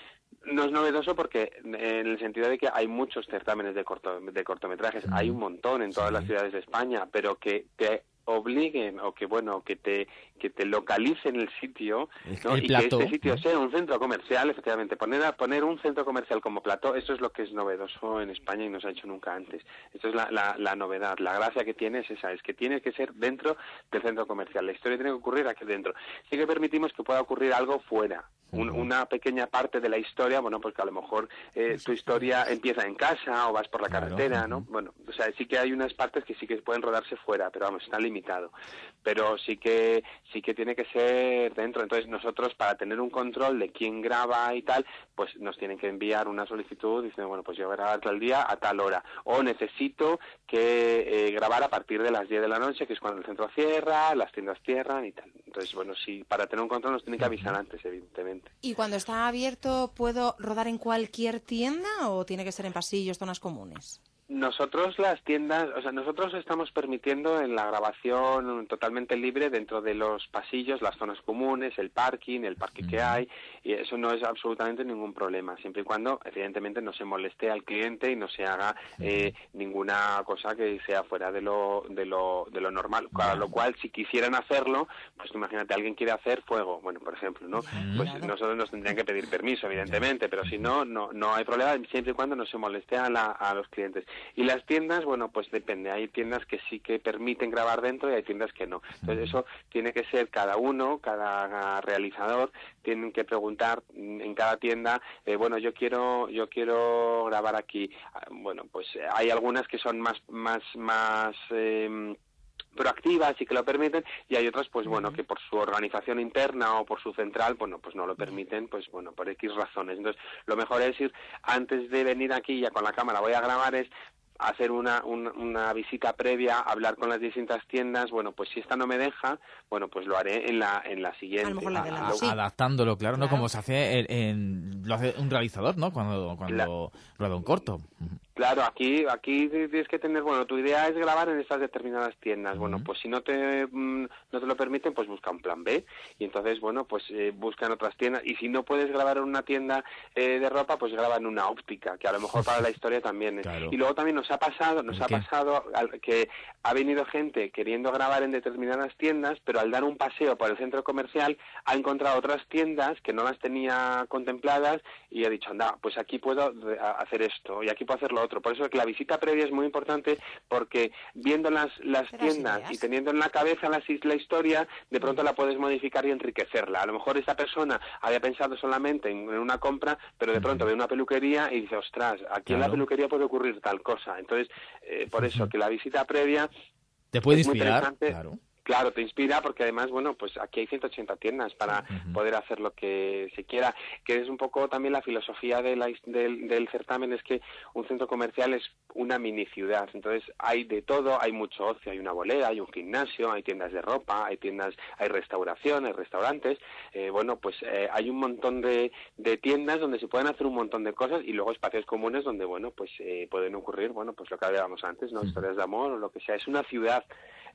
No es novedoso porque en el sentido de que hay muchos certámenes de, corto, de cortometrajes, mm. hay un montón en todas sí. las ciudades de España, pero que te obliguen o que bueno que te que te localicen el sitio, ¿no? El y plató, que este sitio ¿no? sea un centro comercial, efectivamente, poner a poner un centro comercial como plató, eso es lo que es novedoso en España y no se ha hecho nunca antes. Esto es la, la, la novedad, la gracia que tiene es esa, es que tiene que ser dentro del centro comercial, la historia tiene que ocurrir aquí dentro. Sí que permitimos que pueda ocurrir algo fuera, un, una pequeña parte de la historia, bueno, pues que a lo mejor eh, tu historia empieza en casa o vas por la carretera, claro. ¿no? Bueno, o sea, sí que hay unas partes que sí que pueden rodarse fuera, pero vamos, están limitados. Pero sí que sí que tiene que ser dentro. Entonces nosotros, para tener un control de quién graba y tal, pues nos tienen que enviar una solicitud diciendo, bueno, pues yo voy a grabar tal día a tal hora, o necesito que eh, grabar a partir de las diez de la noche, que es cuando el centro cierra, las tiendas cierran y tal. Entonces, bueno, sí, para tener un control nos tienen que avisar antes, evidentemente. ¿Y cuando está abierto puedo rodar en cualquier tienda o tiene que ser en pasillos, zonas comunes? Nosotros las tiendas, o sea, nosotros estamos permitiendo en la grabación totalmente libre dentro de los pasillos, las zonas comunes, el parking, el parque que hay, y eso no es absolutamente ningún problema, siempre y cuando, evidentemente, no se moleste al cliente y no se haga eh, ninguna cosa que sea fuera de lo de lo de lo normal. Para lo cual, si quisieran hacerlo, pues imagínate, alguien quiere hacer fuego, bueno, por ejemplo, ¿no? Pues nosotros nos tendrían que pedir permiso, evidentemente, pero si no, no no hay problema, siempre y cuando no se moleste a, la, a los clientes. Y las tiendas, bueno, pues depende. Hay tiendas que sí que permiten grabar dentro y hay tiendas que no. Entonces eso tiene que ser cada uno, cada realizador, tienen que preguntar en cada tienda, eh, bueno, yo quiero yo quiero grabar aquí. Bueno, pues hay algunas que son más más más eh, proactivas y que lo permiten, y hay otras, pues bueno, que por su organización interna o por su central, bueno, pues no lo permiten, pues bueno, por X razones. Entonces, lo mejor es ir, antes de venir aquí ya con la cámara voy a grabar, es hacer una, una, una visita previa, hablar con las distintas tiendas, bueno, pues si esta no me deja, bueno, pues lo haré en la en la siguiente. A lo mejor la de la, a, sí. Adaptándolo, claro, claro, ¿no? Como se hace en, en, lo hace un realizador, ¿no? Cuando, cuando rueda un corto. Claro, aquí aquí tienes que tener, bueno, tu idea es grabar en estas determinadas tiendas. Uh-huh. Bueno, pues si no te no te lo permiten, pues busca un plan B. Y entonces, bueno, pues eh, busca en otras tiendas. Y si no puedes grabar en una tienda eh, de ropa, pues graba en una óptica, que a lo mejor para la historia también. Claro. Y luego también nos ha pasado, nos ha pasado que ha venido gente queriendo grabar en determinadas tiendas, pero al dar un paseo por el centro comercial ha encontrado otras tiendas que no las tenía contempladas y ha dicho, anda, pues aquí puedo hacer esto y aquí puedo hacer lo otro. Por eso es que la visita previa es muy importante, porque viendo las, las tiendas y teniendo en la cabeza la, la historia, de pronto la puedes modificar y enriquecerla. A lo mejor esa persona había pensado solamente en, en una compra, pero de pronto ve una peluquería y dice, ostras, aquí claro, en la peluquería puede ocurrir tal cosa. Entonces, eh, por eso que la visita previa te puede es inspirar, muy interesante. Claro. Claro, te inspira porque además, bueno, pues aquí hay ciento ochenta tiendas para uh-huh. poder hacer lo que se quiera, que es un poco también la filosofía de la, del, del certamen, es que un centro comercial es una mini ciudad, entonces hay de todo, hay mucho ocio, hay una bolera, hay un gimnasio, hay tiendas de ropa, hay tiendas, hay restauración, hay restaurantes, eh, bueno, pues eh, hay un montón de, de tiendas donde se pueden hacer un montón de cosas y luego espacios comunes donde, bueno, pues eh, pueden ocurrir, bueno, pues lo que hablábamos antes, ¿no? Uh-huh. Historias de amor o lo que sea, es una ciudad.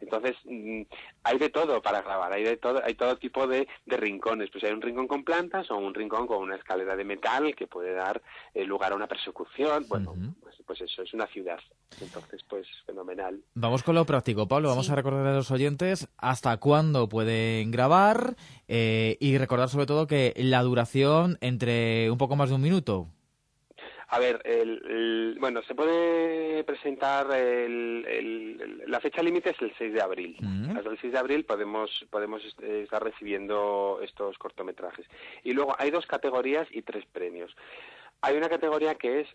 Entonces, mmm, hay de todo para grabar, hay de todo, hay todo tipo de, de rincones. Pues hay un rincón con plantas o un rincón con una escalera de metal que puede dar eh, lugar a una persecución. Bueno, uh-huh. pues, pues eso, es una ciudad. Entonces, pues fenomenal. Vamos con lo práctico, Pablo. Vamos sí. a recordar a los oyentes hasta cuándo pueden grabar eh, y recordar sobre todo que la duración entre un poco más de un minuto. A ver, el, el, bueno, se puede presentar, el, el, la fecha límite es el seis de abril. Uh-huh. Hasta el seis de abril podemos podemos estar recibiendo estos cortometrajes. Y luego hay dos categorías y tres premios. Hay una categoría que es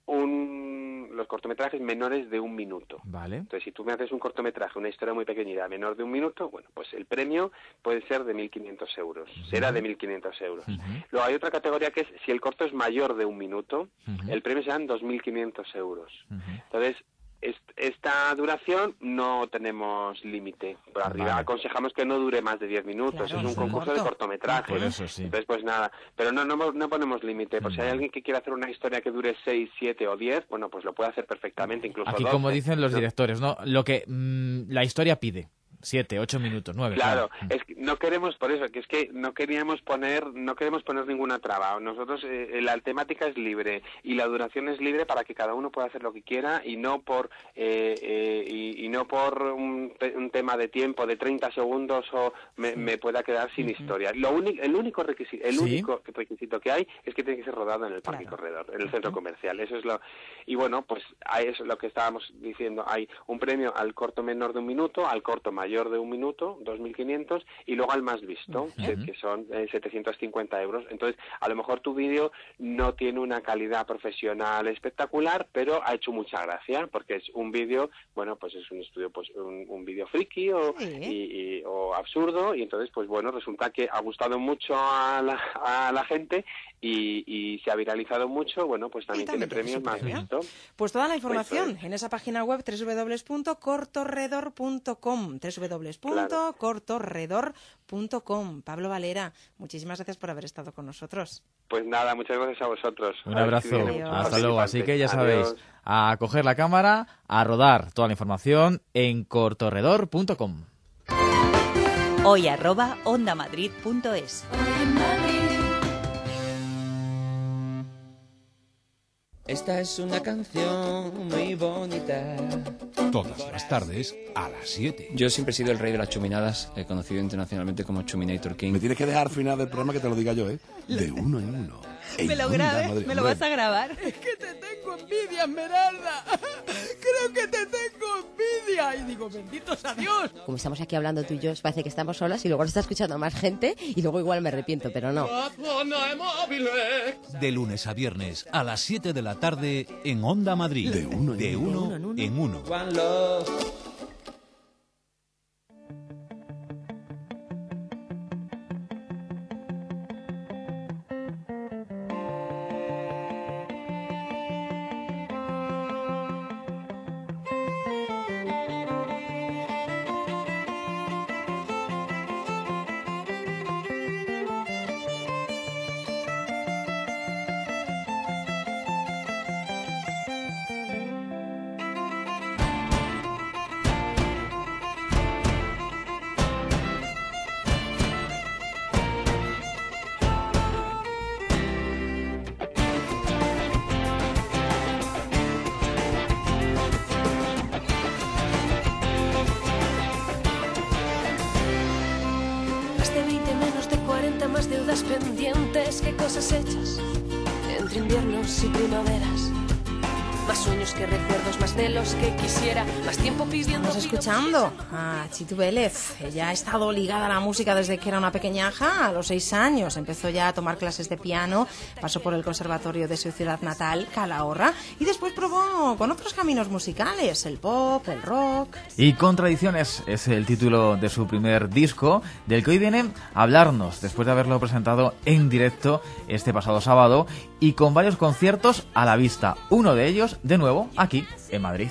un los cortometrajes menores de un minuto. Vale. Entonces, si tú me haces un cortometraje, una historia muy pequeñita, menor de un minuto, bueno, pues el premio puede ser de mil quinientos euros. Uh-huh. Será de mil quinientos euros. Uh-huh. Luego hay otra categoría que es, si el corto es mayor de un minuto, uh-huh. el premio serán dos mil quinientos euros. Uh-huh. Entonces, esta duración no tenemos límite. Por arriba vale. aconsejamos que no dure más de diez minutos. Claro, es un sí. concurso corto. de cortometrajes. Por eso sí. Entonces, pues nada. Pero no no, no ponemos límite. Por si hay alguien que quiera hacer una historia que dure seis, siete o diez, bueno, pues lo puede hacer perfectamente, incluso Aquí, doce. Como dicen los directores, ¿no? Lo que mmm, la historia pide. Siete, ocho minutos, nueve. Claro, claro. Es que no queremos, por eso, que es que no queríamos poner, no queremos poner ninguna traba. Nosotros, eh, la temática es libre y la duración es libre para que cada uno pueda hacer lo que quiera y no por eh, eh, y, y no por un, un tema de tiempo de treinta segundos o me, me pueda quedar sin uh-huh. historia. Lo único, el único requisito, el ¿Sí? único requisito que hay es que tiene que ser rodado en el Parque claro. Corredor, en el centro uh-huh. comercial. Eso es lo, y bueno, pues eso es lo que estábamos diciendo. Hay un premio al corto menor de un minuto, al corto mayor de un minuto, dos mil quinientos, y luego al más visto, uh-huh. que son eh, setecientos cincuenta euros. Entonces, a lo mejor tu vídeo no tiene una calidad profesional espectacular, pero ha hecho mucha gracia, porque es un vídeo, bueno, pues es un estudio, pues un, un vídeo friki o, sí. y, y, o absurdo, y entonces, pues bueno, resulta que ha gustado mucho a la, a la gente y, y se ha viralizado mucho, bueno, pues también, también tiene premios más visto. Pues toda la información pues, en esa página web doble u doble u doble u punto cortorredor punto com, doble u doble u doble u punto cortorredor punto com. Pablo Valera, muchísimas gracias por haber estado con nosotros. Pues nada, muchas gracias a vosotros. Un a abrazo, si hasta luego. Así que ya sabéis, Adiós. A coger la cámara, a rodar toda la información en cortorredor punto com. Hoy arroba ondamadrid punto es. Esta es una canción muy bonita. Todas las tardes a las siete. Yo siempre he sido el rey de las chuminadas, eh, conocido internacionalmente como Chuminator King. Me tienes que dejar al final del programa que te lo diga yo, ¿eh? De uno en uno. Me lo grabes, me lo vas a grabar. Es que te tengo envidia, Esmeralda. Creo que te tengo envidia. Y digo, benditos a Dios. Como estamos aquí hablando tú y yo, parece que estamos solas y luego lo está escuchando más gente y luego igual me arrepiento, pero no. De lunes a viernes a las siete de la tarde en Onda Madrid. De uno en, de uno, uno, uno en uno. One love. Más deudas pendientes que cosas hechas entre inviernos y primaveras. Más sueños que recuerdos, más de los que quisiera, más tiempo pidiendo. Estamos escuchando a Chitu Vélez. Ella ha estado ligada a la música desde que era una pequeñaja, a los seis años. Empezó ya a tomar clases de piano, pasó por el conservatorio de su ciudad natal, Calahorra, y después probó con otros caminos musicales, el pop, el rock. Y Contradicciones es el título de su primer disco, del que hoy viene a hablarnos, después de haberlo presentado en directo este pasado sábado, y con varios conciertos a la vista. Uno de ellos, de nuevo, aquí, en Madrid.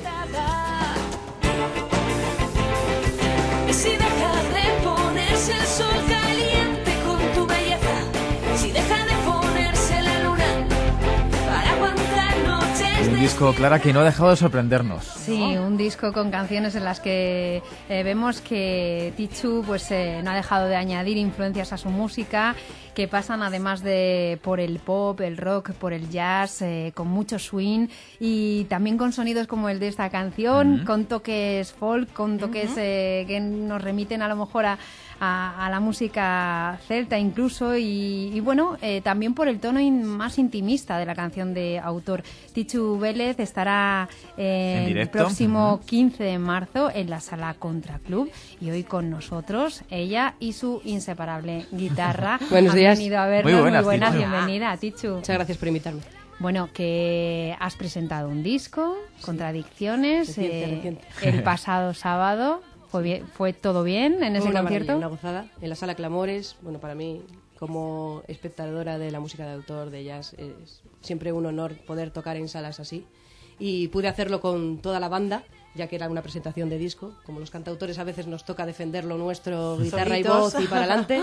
Si deja de ponerse el sol caliente con tu belleza, si deja de ponerse la luna para aguantar noches de disco, Clara, que no ha dejado de sorprendernos. Sí, un disco con canciones en las que eh, vemos que Tichu pues eh, no ha dejado de añadir influencias a su música, que pasan además de por el pop, el rock, por el jazz, eh, con mucho swing y también con sonidos como el de esta canción, uh-huh. con toques folk, con toques uh-huh. eh, que nos remiten a lo mejor a, a, a la música celta incluso y, y bueno, eh, también por el tono in, más intimista de la canción de autor. Tichu Vélez estará eh, el próximo uh-huh. quince de marzo en la Sala Contraclub y hoy con nosotros ella y su inseparable guitarra. Buenos días. Han venido a vernos. Muy buenas, Muy buenas Tichu. Bienvenida, Tichu. Muchas gracias por invitarme. Bueno, que has presentado un disco, sí. Contradicciones, reciente, eh, reciente. el pasado sábado. ¿Fue, bien, ¿Fue todo bien en ese una concierto? Una gozada. En la Sala Clamores, bueno, para mí, como espectadora de la música de autor, de jazz, es siempre un honor poder tocar en salas así. Y pude hacerlo con toda la banda, ya que era una presentación de disco. Como los cantautores a veces nos toca defender lo nuestro, guitarra Solitos. y voz y para adelante.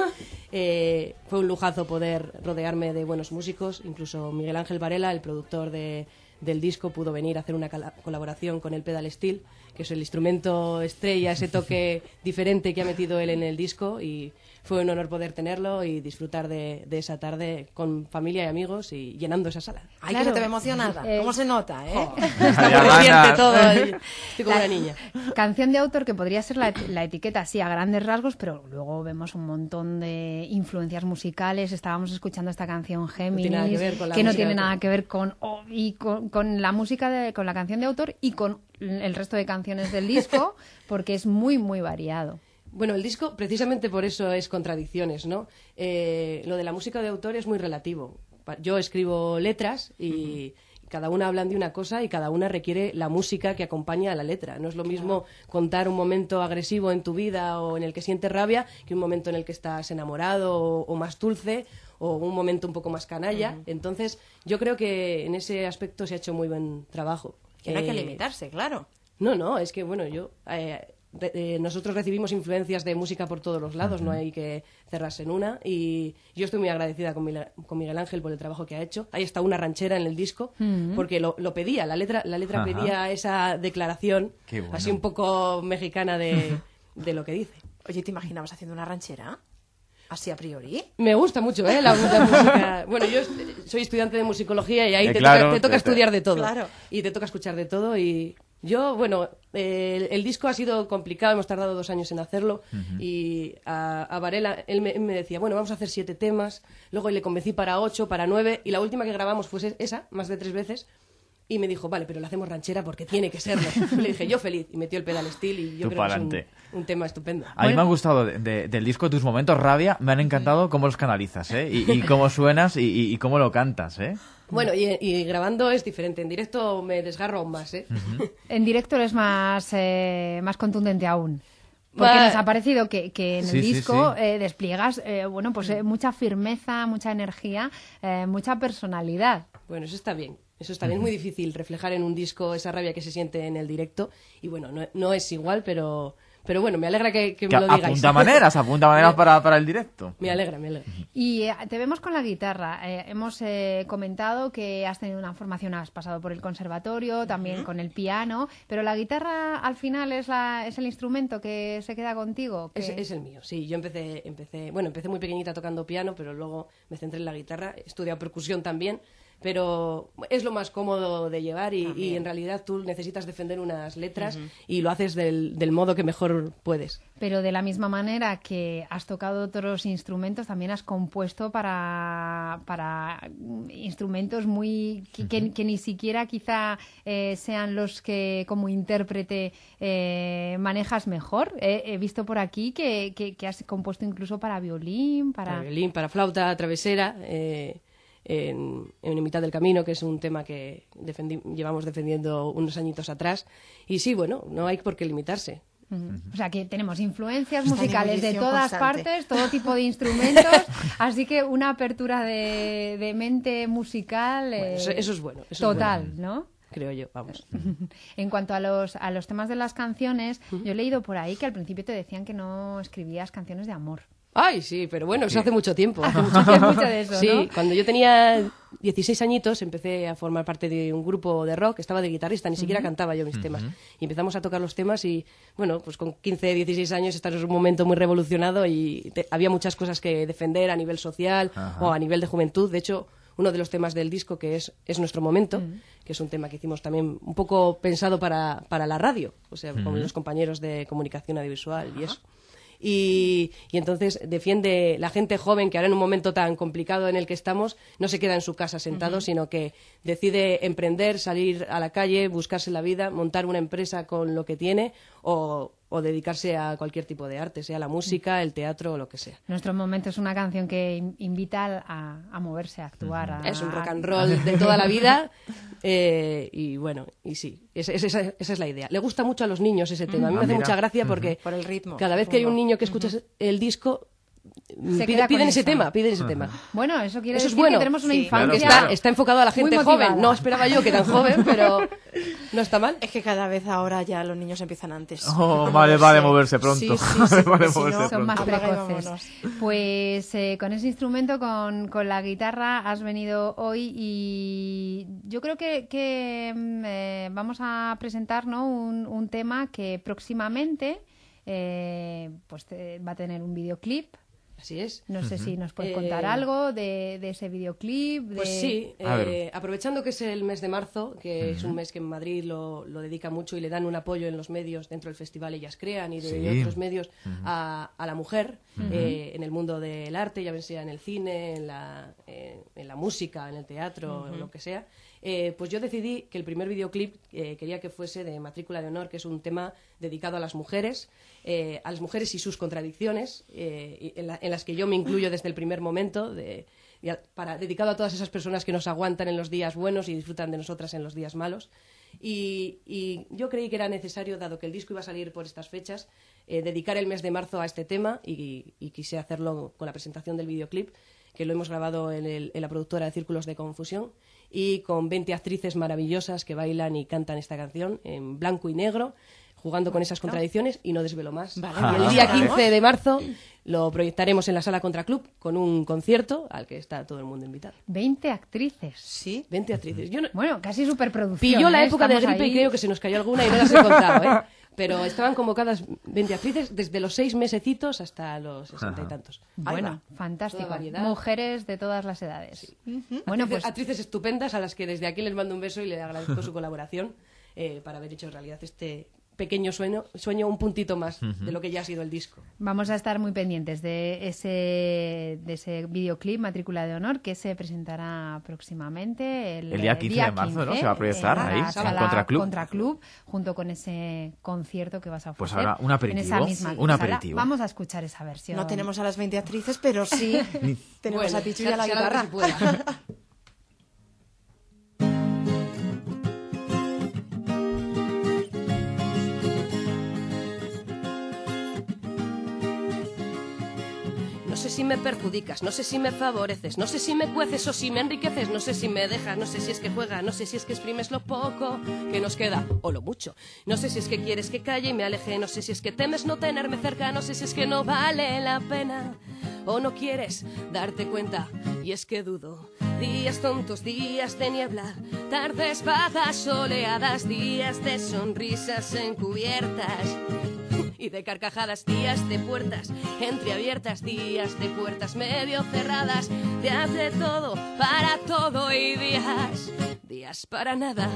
Eh, fue un lujazo poder rodearme de buenos músicos. Incluso Miguel Ángel Varela, el productor de, del disco, pudo venir a hacer una cala- colaboración con el pedal steel, que es el instrumento estrella, ese toque diferente que ha metido él en el disco. Y fue un honor poder tenerlo y disfrutar de, de esa tarde con familia y amigos y llenando esa sala. Ay, claro. Que se te ve emocionada. Eh, ¿Cómo se nota, eh? Oh, está muy reciente todo. Estoy como la una niña. Canción de autor que podría ser la, la etiqueta así a grandes rasgos, pero luego vemos un montón de influencias musicales. Estábamos escuchando esta canción Géminis, no que, ver con la que no tiene nada que ver con, oh, y con, con la música, de, con la canción de autor y con el resto de canciones del disco, porque es muy, muy variado. Bueno, el disco precisamente por eso es Contradicciones, ¿no? Eh, lo de la música de autor es muy relativo. Yo escribo letras y uh-huh. cada una hablan de una cosa y cada una requiere la música que acompaña a la letra. No es lo mismo contar un momento agresivo en tu vida o en el que sientes rabia que un momento en el que estás enamorado o, o más dulce o un momento un poco más canalla. Uh-huh. Entonces, yo creo que en ese aspecto se ha hecho muy buen trabajo. Que no hay eh, que limitarse, claro. No, no, es que, bueno, yo... Eh, Eh, nosotros recibimos influencias de música por todos los lados, uh-huh. no hay que cerrarse en una y yo estoy muy agradecida con, Mila, con Miguel Ángel por el trabajo que ha hecho. Ahí está una ranchera en el disco uh-huh. porque lo, lo pedía, la letra, la letra uh-huh. pedía esa declaración bueno. así un poco mexicana de, de lo que dice. Oye, ¿te imaginabas haciendo una ranchera? ¿Así a priori? Me gusta mucho, ¿eh? La, la música. Bueno, yo soy estudiante de musicología y ahí eh, te, claro, toca, te toca te, estudiar de todo claro. y te toca escuchar de todo y... Yo, bueno, eh, el, el disco ha sido complicado, hemos tardado dos años en hacerlo uh-huh. y a, a Varela, él me, él me decía, bueno, vamos a hacer siete temas, luego le convencí para ocho, para nueve y la última que grabamos fue esa, más de tres veces y me dijo, vale, pero la hacemos ranchera porque tiene que serlo. Y le dije, yo feliz, y metió el pedal steel y yo Tú creo que es un, un tema estupendo. A mí me ha gustado de, de, del disco tus momentos rabia, me han encantado cómo los canalizas, ¿eh? Y, y cómo suenas y, y, y cómo lo cantas, ¿eh? Bueno, y, y grabando es diferente. En directo me desgarro aún más, ¿eh? Uh-huh. En directo eres más, eh, más contundente aún. Porque nos ha parecido que, que en el sí, disco sí, sí. Eh, despliegas eh, bueno, pues, eh, mucha firmeza, mucha energía, eh, mucha personalidad. Bueno, eso está bien. Eso está bien. Uh-huh. Es muy difícil reflejar en un disco esa rabia que se siente en el directo. Y bueno, no, no es igual, pero... Pero bueno, me alegra que, que me que lo digáis. Apunta maneras, apunta maneras para, para el directo. Me alegra, me alegra. Y eh, te vemos con la guitarra. Eh, hemos eh, comentado que has tenido una formación, has pasado por el conservatorio, también uh-huh. con el piano, pero la guitarra al final es, la, es el instrumento que se queda contigo. Es, es el mío, sí. Yo empecé, empecé, bueno, empecé muy pequeñita tocando piano, pero luego me centré en la guitarra. He estudiado percusión también. Pero es lo más cómodo de llevar y, y en realidad tú necesitas defender unas letras uh-huh. y lo haces del, del modo que mejor puedes. Pero de la misma manera que has tocado otros instrumentos, también has compuesto para, para instrumentos muy que, uh-huh. que, que ni siquiera quizá eh, sean los que como intérprete eh, manejas mejor. Eh, he visto por aquí que, que, que has compuesto incluso para violín, para... Para violín, para flauta travesera... Eh... En, en mitad del camino, que es un tema que defendi- llevamos defendiendo unos añitos atrás. Y sí, bueno, no hay por qué limitarse. Uh-huh. O sea que tenemos influencias Esta musicales de todas constante. partes, todo tipo de instrumentos, así que una apertura de, de mente musical eh, bueno, eso, eso es bueno. Eso total, es bueno. ¿no? Creo yo, vamos. En cuanto a los, a los temas de las canciones, uh-huh. yo he leído por ahí que al principio te decían que no escribías canciones de amor. Ay, sí, pero bueno, eso Sí. hace mucho tiempo. Hace Hace mucho tiempo. mucho de eso, Sí, ¿no? cuando yo tenía dieciséis añitos empecé a formar parte de un grupo de rock, estaba de guitarrista, ni siquiera Ujú. cantaba yo mis temas. Ujú. Y empezamos a tocar los temas y, bueno, pues con quince, dieciséis años estás en un momento muy revolucionado y te- había muchas cosas que defender a nivel social Ajá. o a nivel de juventud. De hecho, uno de los temas del disco que es Es nuestro momento, Mm. que es un tema que hicimos también un poco pensado para, para la radio, o sea, con Ujú. los compañeros de comunicación audiovisual y eso. Y, y entonces defiende la gente joven que ahora en un momento tan complicado en el que estamos no se queda en su casa sentado, Ujú. sino que decide emprender, salir a la calle, buscarse la vida, montar una empresa con lo que tiene o, o dedicarse a cualquier tipo de arte, sea la música, el teatro o lo que sea. Nuestro momento es una canción que in- invita a, a moverse, a actuar. a- Es un rock and roll de toda la vida eh, y bueno, y sí, es- es- esa, esa es la idea. Le gusta mucho a los niños ese tema. A mí Ah, me hace mira. mucha gracia Ujú. porque Por el ritmo, cada vez que hay un supongo. niño que escucha el disco Se pide- queda con piden ese eso. tema, piden ese tema. Bueno, eso quiere Eso es decir bueno. que tenemos una Sí, infancia claro, claro. Está enfocado a la muy gente motivada. joven. No esperaba yo que tan joven, pero no está mal. Es que cada vez ahora ya los niños empiezan antes. Oh, A vale, moverse. vale moverse pronto. Sí, sí, sí, Vale porque si moverse no, Son más apaga y precoces. vámonos. Pues eh, con ese instrumento, con, con la guitarra, has venido hoy y yo creo que, que, mm, eh, vamos a presentar, ¿no?, un, un tema que próximamente eh, pues te- va a tener un videoclip. Así es. No sé Ujú. si nos puedes Eh, contar algo de, de ese videoclip. De... Pues sí, A ver. eh, aprovechando que es el mes de marzo, que es Ujú. un mes que en Madrid lo, lo dedica mucho y le dan un apoyo en los medios dentro del festival Ellas Crean y de Sí. otros medios Ujú. a, a la mujer Ujú. eh, en el mundo del arte, ya sea en el cine, en la, eh, en la música, en el teatro, Ujú. o lo que sea. Eh, pues yo decidí que el primer videoclip eh, quería que fuese de Matrícula de Honor, que es un tema dedicado a las mujeres, eh, a las mujeres y sus contradicciones, eh, y en, la- en las que yo me incluyo desde el primer momento, de, y a- para, dedicado a todas esas personas que nos aguantan en los días buenos y disfrutan de nosotras en los días malos. Y, y yo creí que era necesario, dado que el disco iba a salir por estas fechas, eh, dedicar el mes de marzo a este tema y, y quise hacerlo con la presentación del videoclip, que lo hemos grabado en, el- en la productora de Círculos de Confusión y con veinte actrices maravillosas que bailan y cantan esta canción en blanco y negro, jugando con esas contradicciones y no desvelo más. Vale, y el vale. día Vale. quince de marzo lo proyectaremos en la Sala Contraclub con un concierto al que está todo el mundo invitado. veinte actrices. Sí. veinte actrices. Yo no- Bueno, casi superproducción. Pilló la ¿eh? época de Estamos gripe ahí. y creo que se nos cayó alguna y no las he contado, ¿eh? Pero estaban convocadas veinte actrices desde los seis mesecitos hasta los sesenta y Ajá. tantos. Bueno, Toda fantástico. variedad. Mujeres de todas las edades. Bueno, Actrices- pues actrices estupendas a las que desde aquí les mando un beso y les agradezco su colaboración eh, para haber hecho realidad este pequeño sueño, sueño un puntito más Ujú. de lo que ya ha sido el disco. vamos a estar muy pendientes de ese, de ese videoclip, Matrícula de Honor, que se presentará próximamente el, El día eh, quince de marzo, ¿no? Se va a proyectar en ahí, la en sala Contraclub. Contraclub, junto con ese concierto que vas a Pues ofrecer. ahora un aperitivo, En esa misma un sala. aperitivo. Vamos a escuchar esa versión. No tenemos a las veinte actrices, pero sí tenemos Bueno, a Pichu y a la se hará lo que guitarra. se pueda. No sé si me perjudicas, no sé si me favoreces, no sé si me cueces o si me enriqueces, no sé si me dejas, no sé si es que juegas, no sé si es que exprimes lo poco que nos queda o lo mucho. No sé si es que quieres que calle y me aleje, no sé si es que temes no tenerme cerca, no sé si es que no vale la pena o no quieres darte cuenta y es que dudo. Días tontos, días de niebla, tardes vagas, soleadas, días de sonrisas encubiertas y de carcajadas, días de puertas entreabiertas, días de puertas medio cerradas, días de todo para todo y días, días para nada.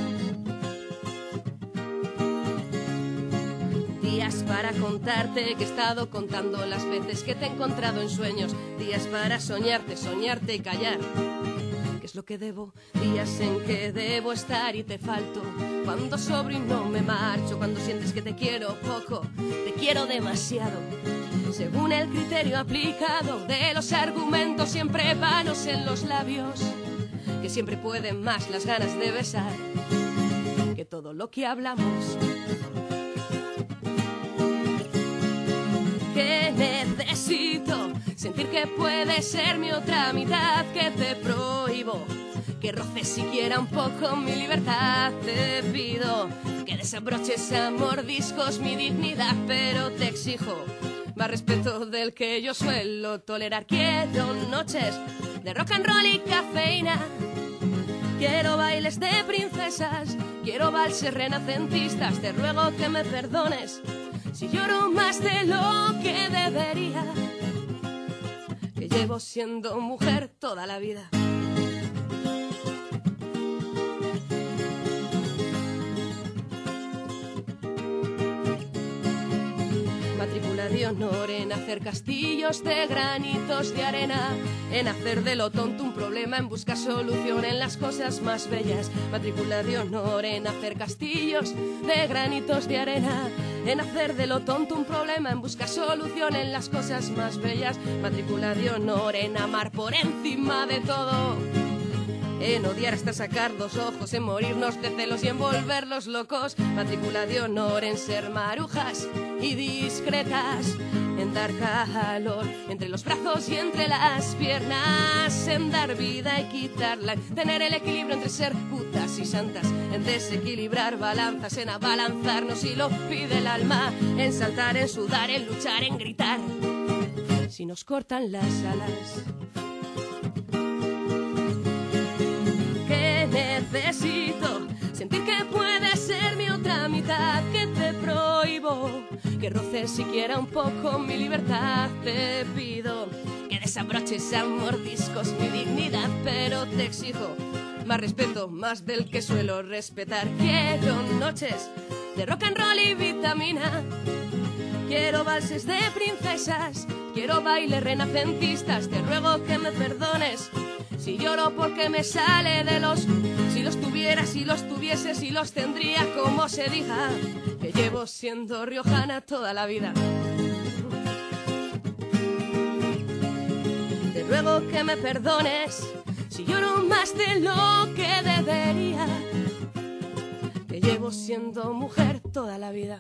Días para contarte que he estado contando las veces que te he encontrado en sueños, días para soñarte, soñarte y callar. ¿Qué es lo que debo? Días en que debo estar y te falto. Cuando sobro y no me marcho, cuando sientes que te quiero poco, te quiero demasiado. Según el criterio aplicado de los argumentos siempre vanos en los labios, que siempre pueden más las ganas de besar que todo lo que hablamos. Que necesito sentir que puedes ser mi otra mitad, que te prohíbo que roces siquiera un poco mi libertad. Te pido que desabroches a mordiscos mi dignidad, pero te exijo más respeto del que yo suelo tolerar. Quiero noches de rock and roll y cafeína, quiero bailes de princesas, quiero valses renacentistas. Te ruego que me perdones si lloro más de lo que debería, que llevo siendo mujer toda la vida. Matrícula de honor en hacer castillos de granitos de arena, en hacer de lo tonto un problema, en buscar solución en las cosas más bellas. Matrícula de honor en hacer castillos de granitos de arena, en hacer de lo tonto un problema, en buscar solución en las cosas más bellas. Matrícula de honor en amar por encima de todo, en odiar hasta sacar dos ojos, en morirnos de celos y en volverlos locos. Matrícula de honor en ser marujas y discretas, en dar calor entre los brazos y entre las piernas, en dar vida y quitarla, en tener el equilibrio entre ser putas y santas, en desequilibrar balanzas, en abalanzarnos si lo pide el alma, en saltar, en sudar, en luchar, en gritar si nos cortan las alas. Necesito sentir que puedes ser mi otra mitad, que te prohíbo que roces siquiera un poco mi libertad. Te pido que desabroches a mordiscos mi dignidad, pero te exijo más respeto, más del que suelo respetar. Quiero noches de rock and roll y vitamina, quiero valses de princesas, quiero bailes renacentistas. Te ruego que me perdones si lloro porque me sale de los... Si los tuviera, si los tuviese, si los tendría, como se diga, que llevo siendo riojana toda la vida. Te ruego que me perdones si lloro más de lo que debería, que llevo siendo mujer toda la vida.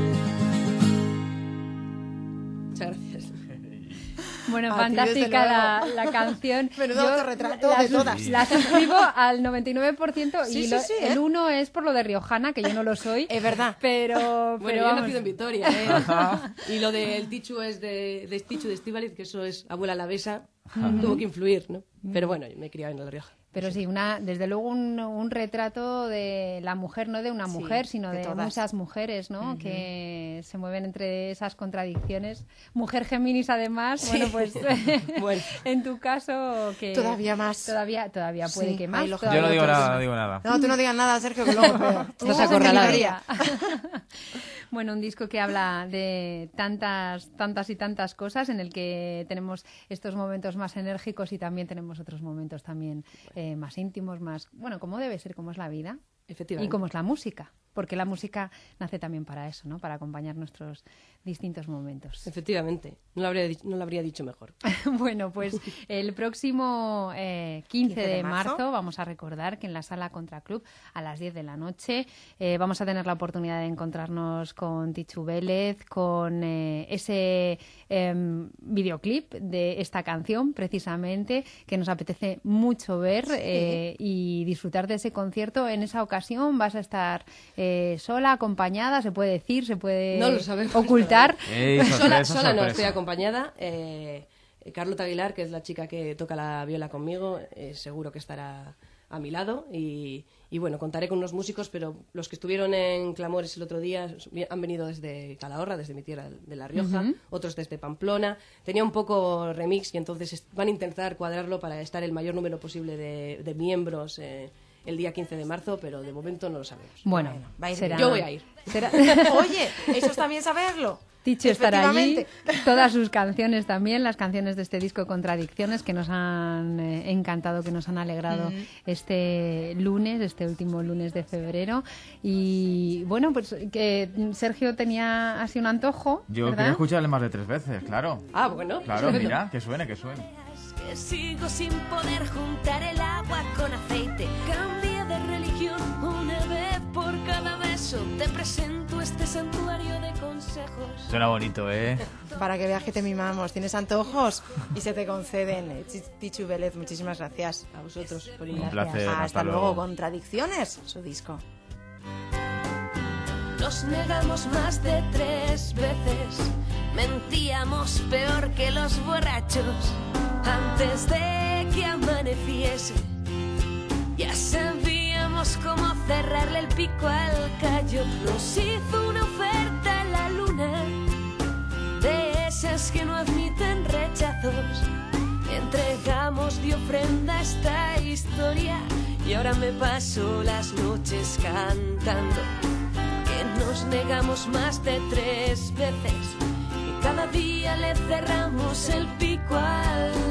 Muchas gracias. Bueno, A fantástica ti, la, desde la luego. canción. Menudo Yo autorretrato la de sus- todas. La suscribo al noventa y nueve por ciento Sí, y sí, lo- sí, ¿eh? el uno es por lo de riojana, que yo no lo soy. Es verdad. Pero, Bueno, pero yo he vamos. nacido en Vitoria, ¿eh? Y lo del Tichu es de, de Tichu de Estíbaliz, que eso es abuela alavesa, Ujú. tuvo que influir, ¿no? Pero bueno, yo me he criado en La Rioja. Pero sí, una, desde luego un, un retrato de la mujer, no de una Sí, mujer, sino de de, todas. muchas mujeres, ¿no? Ujú. Que se mueven entre esas contradicciones. Mujer Géminis, además, Sí. bueno, pues Bueno. en tu caso que Todavía más. Todavía, todavía puede Sí, que ahí más. lo- todavía Yo no digo puede nada, que no digo nada. No, tú no digas nada, Sergio, que luego peor. Estás Uh, acorralado. minoría. Bueno, un disco que habla de tantas, tantas y tantas cosas, en el que tenemos estos momentos más enérgicos y también tenemos otros momentos también eh, más íntimos, más, bueno, como debe ser, como es la vida. Efectivamente. Y como es la música, porque la música nace también para eso, ¿no? Para acompañar nuestros distintos momentos. Efectivamente, no lo habría, di- no lo habría dicho mejor. Bueno, pues el próximo eh, quince, quince de de marzo. marzo vamos a recordar que en la Sala Contraclub a las diez de la noche eh, vamos a tener la oportunidad de encontrarnos con Tichu Vélez, con eh, ese em, videoclip de esta canción precisamente que nos apetece mucho ver eh, y disfrutar de ese concierto. En esa ocasión vas a estar eh, sola, acompañada, se puede decir, se puede No lo sabemos. ocultar. Ey, sola sorpresa, sola no, sorpresa. estoy acompañada. Eh, Carlota Aguilar, que es la chica que toca la viola conmigo, eh, seguro que estará a mi lado. Y, y bueno, contaré con unos músicos, pero los que estuvieron en Clamores el otro día han venido desde Calahorra, desde mi tierra de La Rioja, Ujú. otros desde Pamplona. Tenía un poco remix y entonces est- van a intentar cuadrarlo para estar el mayor número posible de, de miembros eh, el día quince de marzo, pero de momento no lo sabemos. Bueno, va a ir será- Yo voy a ir. será- Oye, eso está bien saberlo. Tichu estará allí, Efectivamente. todas sus canciones también, las canciones de este disco Contradicciones que nos han eh, encantado, que nos han alegrado Ujú. este lunes, este último lunes de febrero. Y bueno, pues que Sergio tenía así un antojo, Yo ¿verdad? quería escucharle más de tres veces, claro. Ah, bueno. Claro, mira, que suene, que suene. Que sigo sin poder juntar el agua con aceite. Cambia de religión una vez por cada beso. Te presento este santuario de consejos. Suena bonito, ¿eh? Para que veas que te mimamos. Tienes antojos y se te conceden. Eh, Chi- Tichu Vélez, muchísimas gracias. A vosotros por Un placer, Hasta, hasta luego. luego. Contradicciones, su disco. Nos negamos más de tres veces. Mentíamos. éramos peor que los borrachos. Antes de que amaneciese, ya sabíamos cómo cerrarle el pico al callo. Nos hizo una oferta la luna, de esas que no admiten rechazos. Entregamos de ofrenda esta historia y ahora me paso las noches cantando que nos negamos más de tres veces y cada día le cerramos el pico al